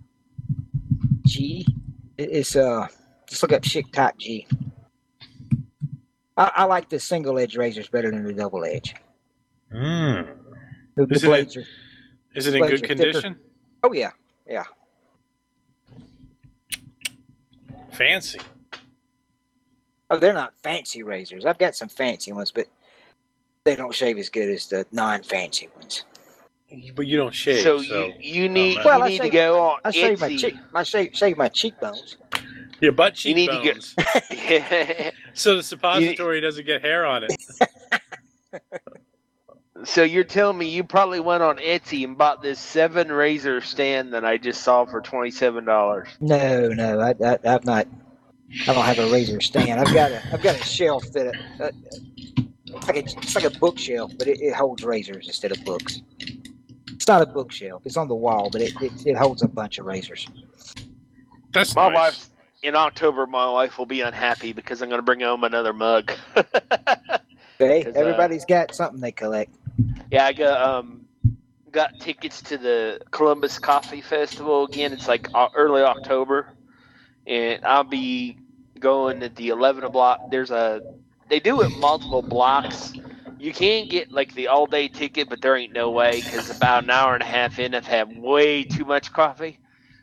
G. It's just look up Schick Type G. I like the single edge razors better than the double edge. Mm. The Isn't blades are Is it in Blades good are thicker. condition? Oh yeah. Fancy. Oh, they're not fancy razors. I've got some fancy ones, but they don't shave as good as the non-fancy ones. But you don't shave, So so you need Well, you need to go on I shave my Etsy. shave my cheekbones. your butt You need to get- cheekbones. So the suppository doesn't get hair on it. So you're telling me you probably went on Etsy and bought this 7 razor stand that I just saw for $27? No, I've not. I don't have a razor stand. I've got a shelf that it's like a bookshelf, but it holds razors instead of books. It's not a bookshelf. It's on the wall, but it holds a bunch of razors. That's My nice. wife in October. My wife will be unhappy because I'm going to bring home another mug. Okay, 'Cause, everybody's got something they collect. Yeah, I got tickets to the Columbus Coffee Festival again. It's like early October, and I'll be going at the 11 block. They do it multiple blocks. You can get like the all day ticket, but there ain't no way because about an hour and a half in, I've had way too much coffee.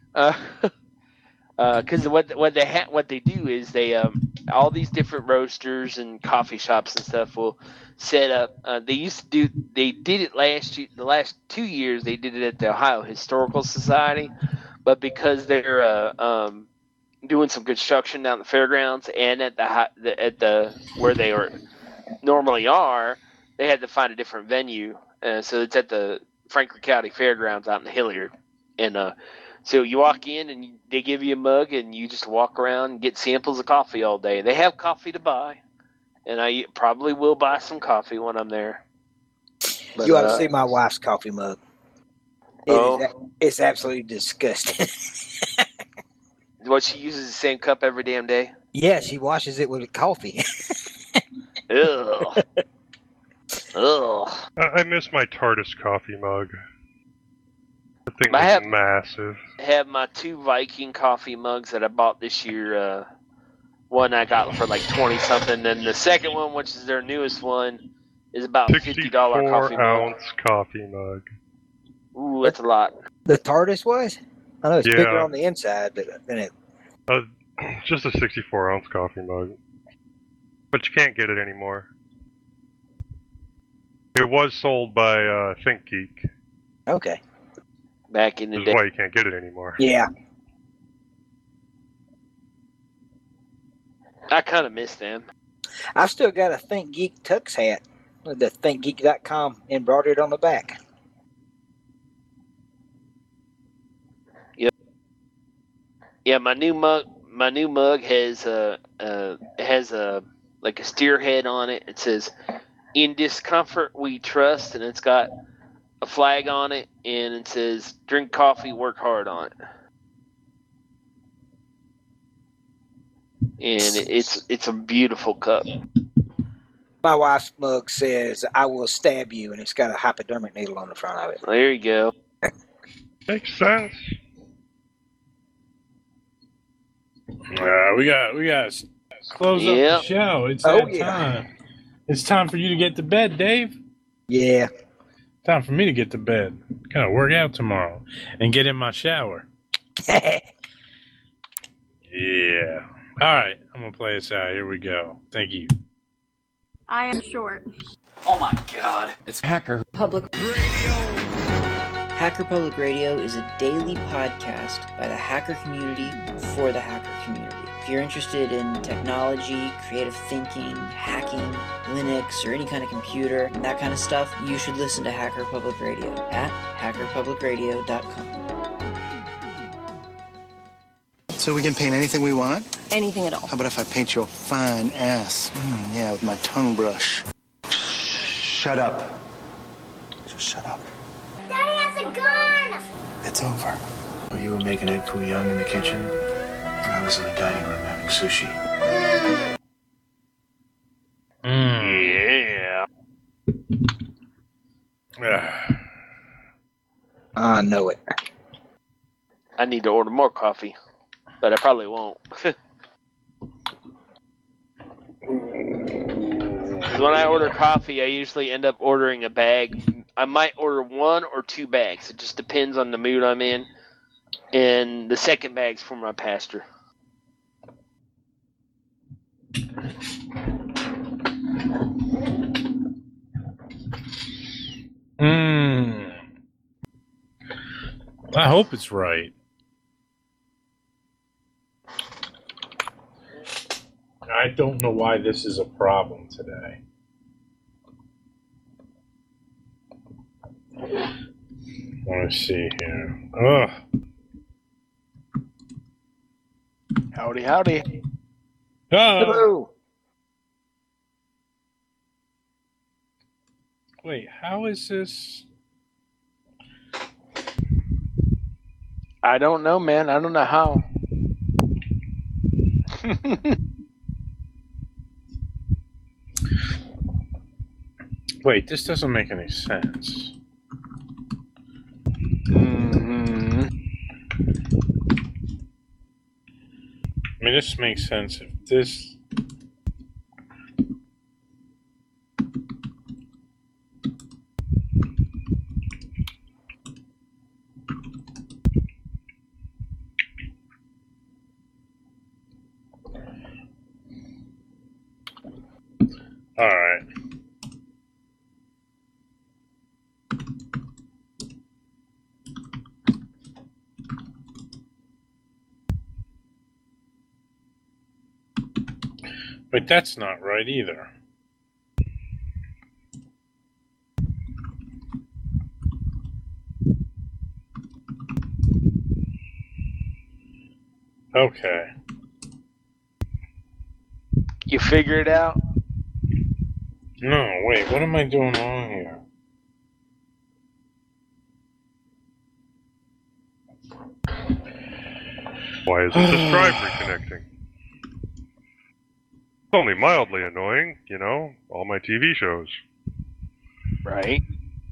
Because what they do is they all these different roasters and coffee shops and stuff will set up. They did it last year. The last 2 years they did it at the Ohio Historical Society, but because they're doing some construction down the fairgrounds and at the where they normally are, they had to find a different venue. So it's at the Franklin County Fairgrounds out in Hilliard, and so you walk in and they give you a mug and you just walk around and get samples of coffee all day. They have coffee to buy, and I probably will buy some coffee when I'm there. But, You ought to see my wife's coffee mug. Oh. It's absolutely disgusting. What, she uses the same cup every damn day? Yeah, she washes it with coffee. Ugh. Ugh. I miss my TARDIS coffee mug. The thing I was massive. Have my 2 Viking coffee mugs that I bought this year. One I got for like 20 something, and the second one, which is their newest one, is about $50 coffee mug. 64-ounce coffee mug. Ooh, that's a lot. The TARDIS was? I know it's Yeah. bigger on the inside, but then it. Just a 64-ounce coffee mug. But you can't get it anymore. It was sold by ThinkGeek. Okay. Back in the This day. is why you can't get it anymore. Yeah. I kind of miss them. I've still got a ThinkGeek Tux hat with the ThinkGeek.com embroidered on the back. Yeah, my new mug has like a steer head on it. It says, "In discomfort we trust," and it's got a flag on it, and it says, "Drink coffee, work hard" on it. And it's a beautiful cup. My wife's mug says, "I will stab you," and it's got a hypodermic needle on the front of it. There you go. Makes sense. We got to close up Yep. the show. It's Oh, that yeah. time. It's time for you to get to bed, Dave. Yeah. Time for me to get to bed. Gotta work out tomorrow and get in my shower. Yeah. All right, I'm gonna play us out. Here we go. Thank you. I am short. Oh my god. It's Hacker Public. Hacker Public Radio is a daily podcast by the hacker community for the hacker community. If you're interested in technology, creative thinking, hacking, Linux, or any kind of computer, and that kind of stuff, you should listen to Hacker Public Radio at hackerpublicradio.com. So we can paint anything we want? Anything at all. How about if I paint your fine ass? Yeah, with my tongue brush. Shut up. Just shut up. Daddy has a gun! It's over. You were making egg foo young in the kitchen, and I was in the dining room having sushi. Yeah. I know it. I need to order more coffee, but I probably won't. 'Cause when I order coffee, I usually end up ordering a bag I might order 1 or 2 bags. It just depends on the mood I'm in. And the second bag's for my pastor. I hope it's right. I don't know why this is a problem today. Let me see here. Ugh. Howdy, howdy. Hello. Wait, how is this? I don't know, man. I don't know how. Wait, this doesn't make any sense. Mm-hmm. I mean, this makes sense if this... All right. But that's not right either. Okay. You figure it out? No, wait, what am I doing wrong here? Why isn't this drive reconnecting? It's only mildly annoying, you know, all my TV shows. Right.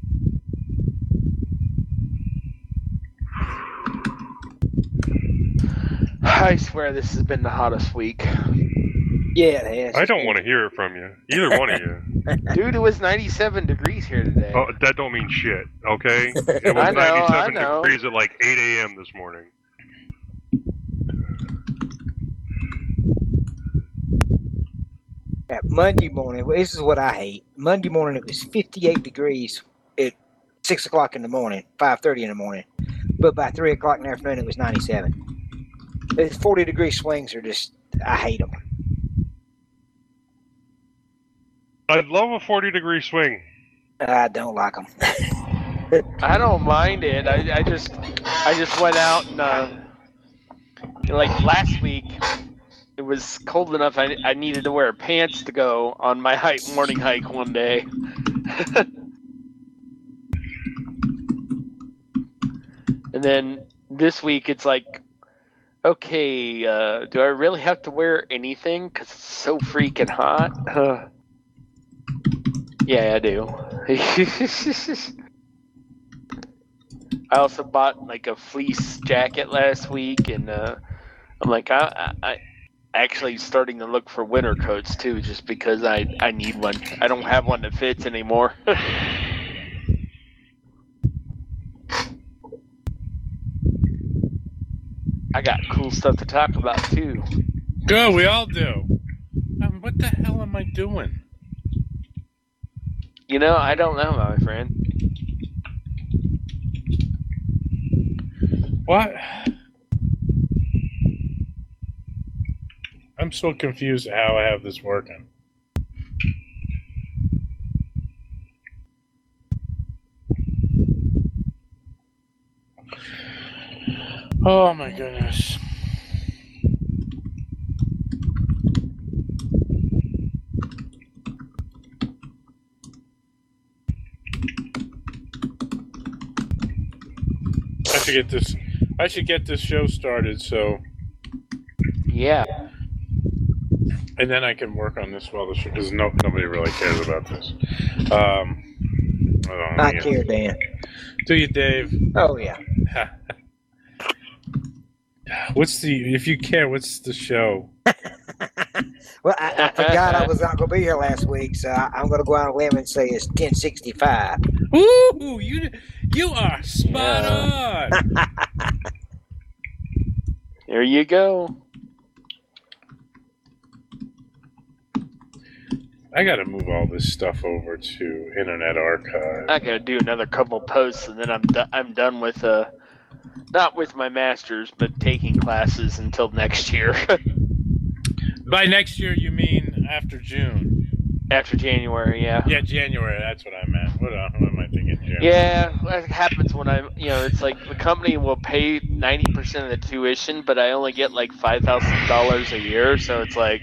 I swear this has been the hottest week. Yeah, it has. I don't want to hear it from you. Either one of you. Dude, it was 97 degrees here today. Oh, that don't mean shit, okay? It was I know, 97 degrees at like 8 a.m. this morning. Yeah, Monday morning, well, this is what I hate. Monday morning, it was 58 degrees at 6 o'clock in the morning, 5:30 in the morning. But by 3 o'clock in the afternoon, it was 97. These 40-degree swings are just, I hate them. I'd love a 40-degree swing. I don't like them. I don't mind it. I just went out and like last week, it was cold enough. I needed to wear pants to go on my morning hike one day. And then this week, it's like, okay, do I really have to wear anything? Because it's so freaking hot. Yeah, I do. I also bought like a fleece jacket last week, and I'm like, I actually starting to look for winter coats too, just because I need one. I don't have one that fits anymore. I got cool stuff to talk about too. Good, we all do. What the hell am I doing? You know, I don't know, my friend. What? I'm so confused at how I have this working. Oh my goodness. I should get this show started, so yeah, and then I can work on this while the show, because nobody really cares about this. I care, Dan. Do you, Dave? Oh yeah. If you care, what's the show? Well, I forgot I was not going to be here last week, so I'm going to go out on a limb and say it's 1065. Ooh, you are spot on. There you go. I got to move all this stuff over to Internet Archive. I got to do another couple posts, and then I'm done with not with my master's, but taking classes until next year. By next year, you mean after June? After January, yeah. Yeah, January. That's what I meant. What am I thinking? June? Yeah, that happens when it's like the company will pay 90% of the tuition, but I only get like $5,000 a year, so it's like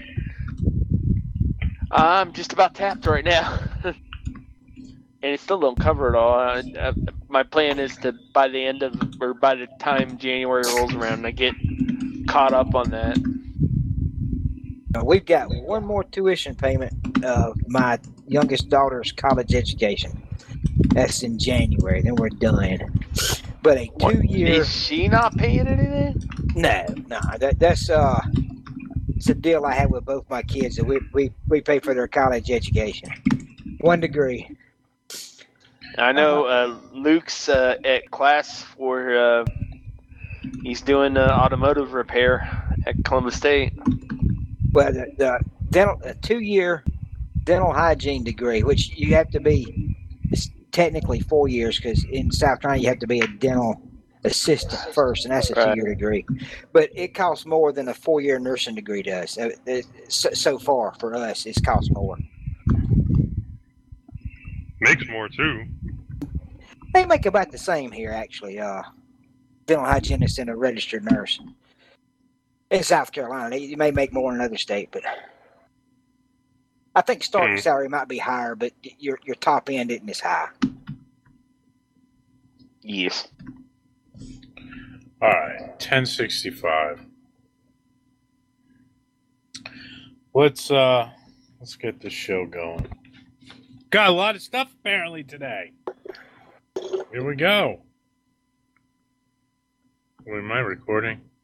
I'm just about tapped right now. And it still don't cover it all. My plan is to by the time January rolls around, I get caught up on that. We've got one more tuition payment of my youngest daughter's college education. That's in January. Then we're done. But a 2-year. Is she not paying anything? No. That's it's a deal I have with both my kids. That we pay for their college education. 1 degree. I know Luke's at class for he's doing automotive repair at Columbus State. Well, the 2-year dental hygiene degree, which you have to be, it's technically 4 years because in South Carolina you have to be a dental assistant first, and that's a 2-year degree. But it costs more than a 4-year nursing degree does. So far for us, it's cost more. Makes more too. They make about the same here, actually. Dental hygienist and a registered nurse. In South Carolina, you may make more in another state, but I think starting salary might be higher, but your top end isn't as high. Yes. All right, 1065. Let's get this show going. Got a lot of stuff apparently today. Here we go. Am I recording?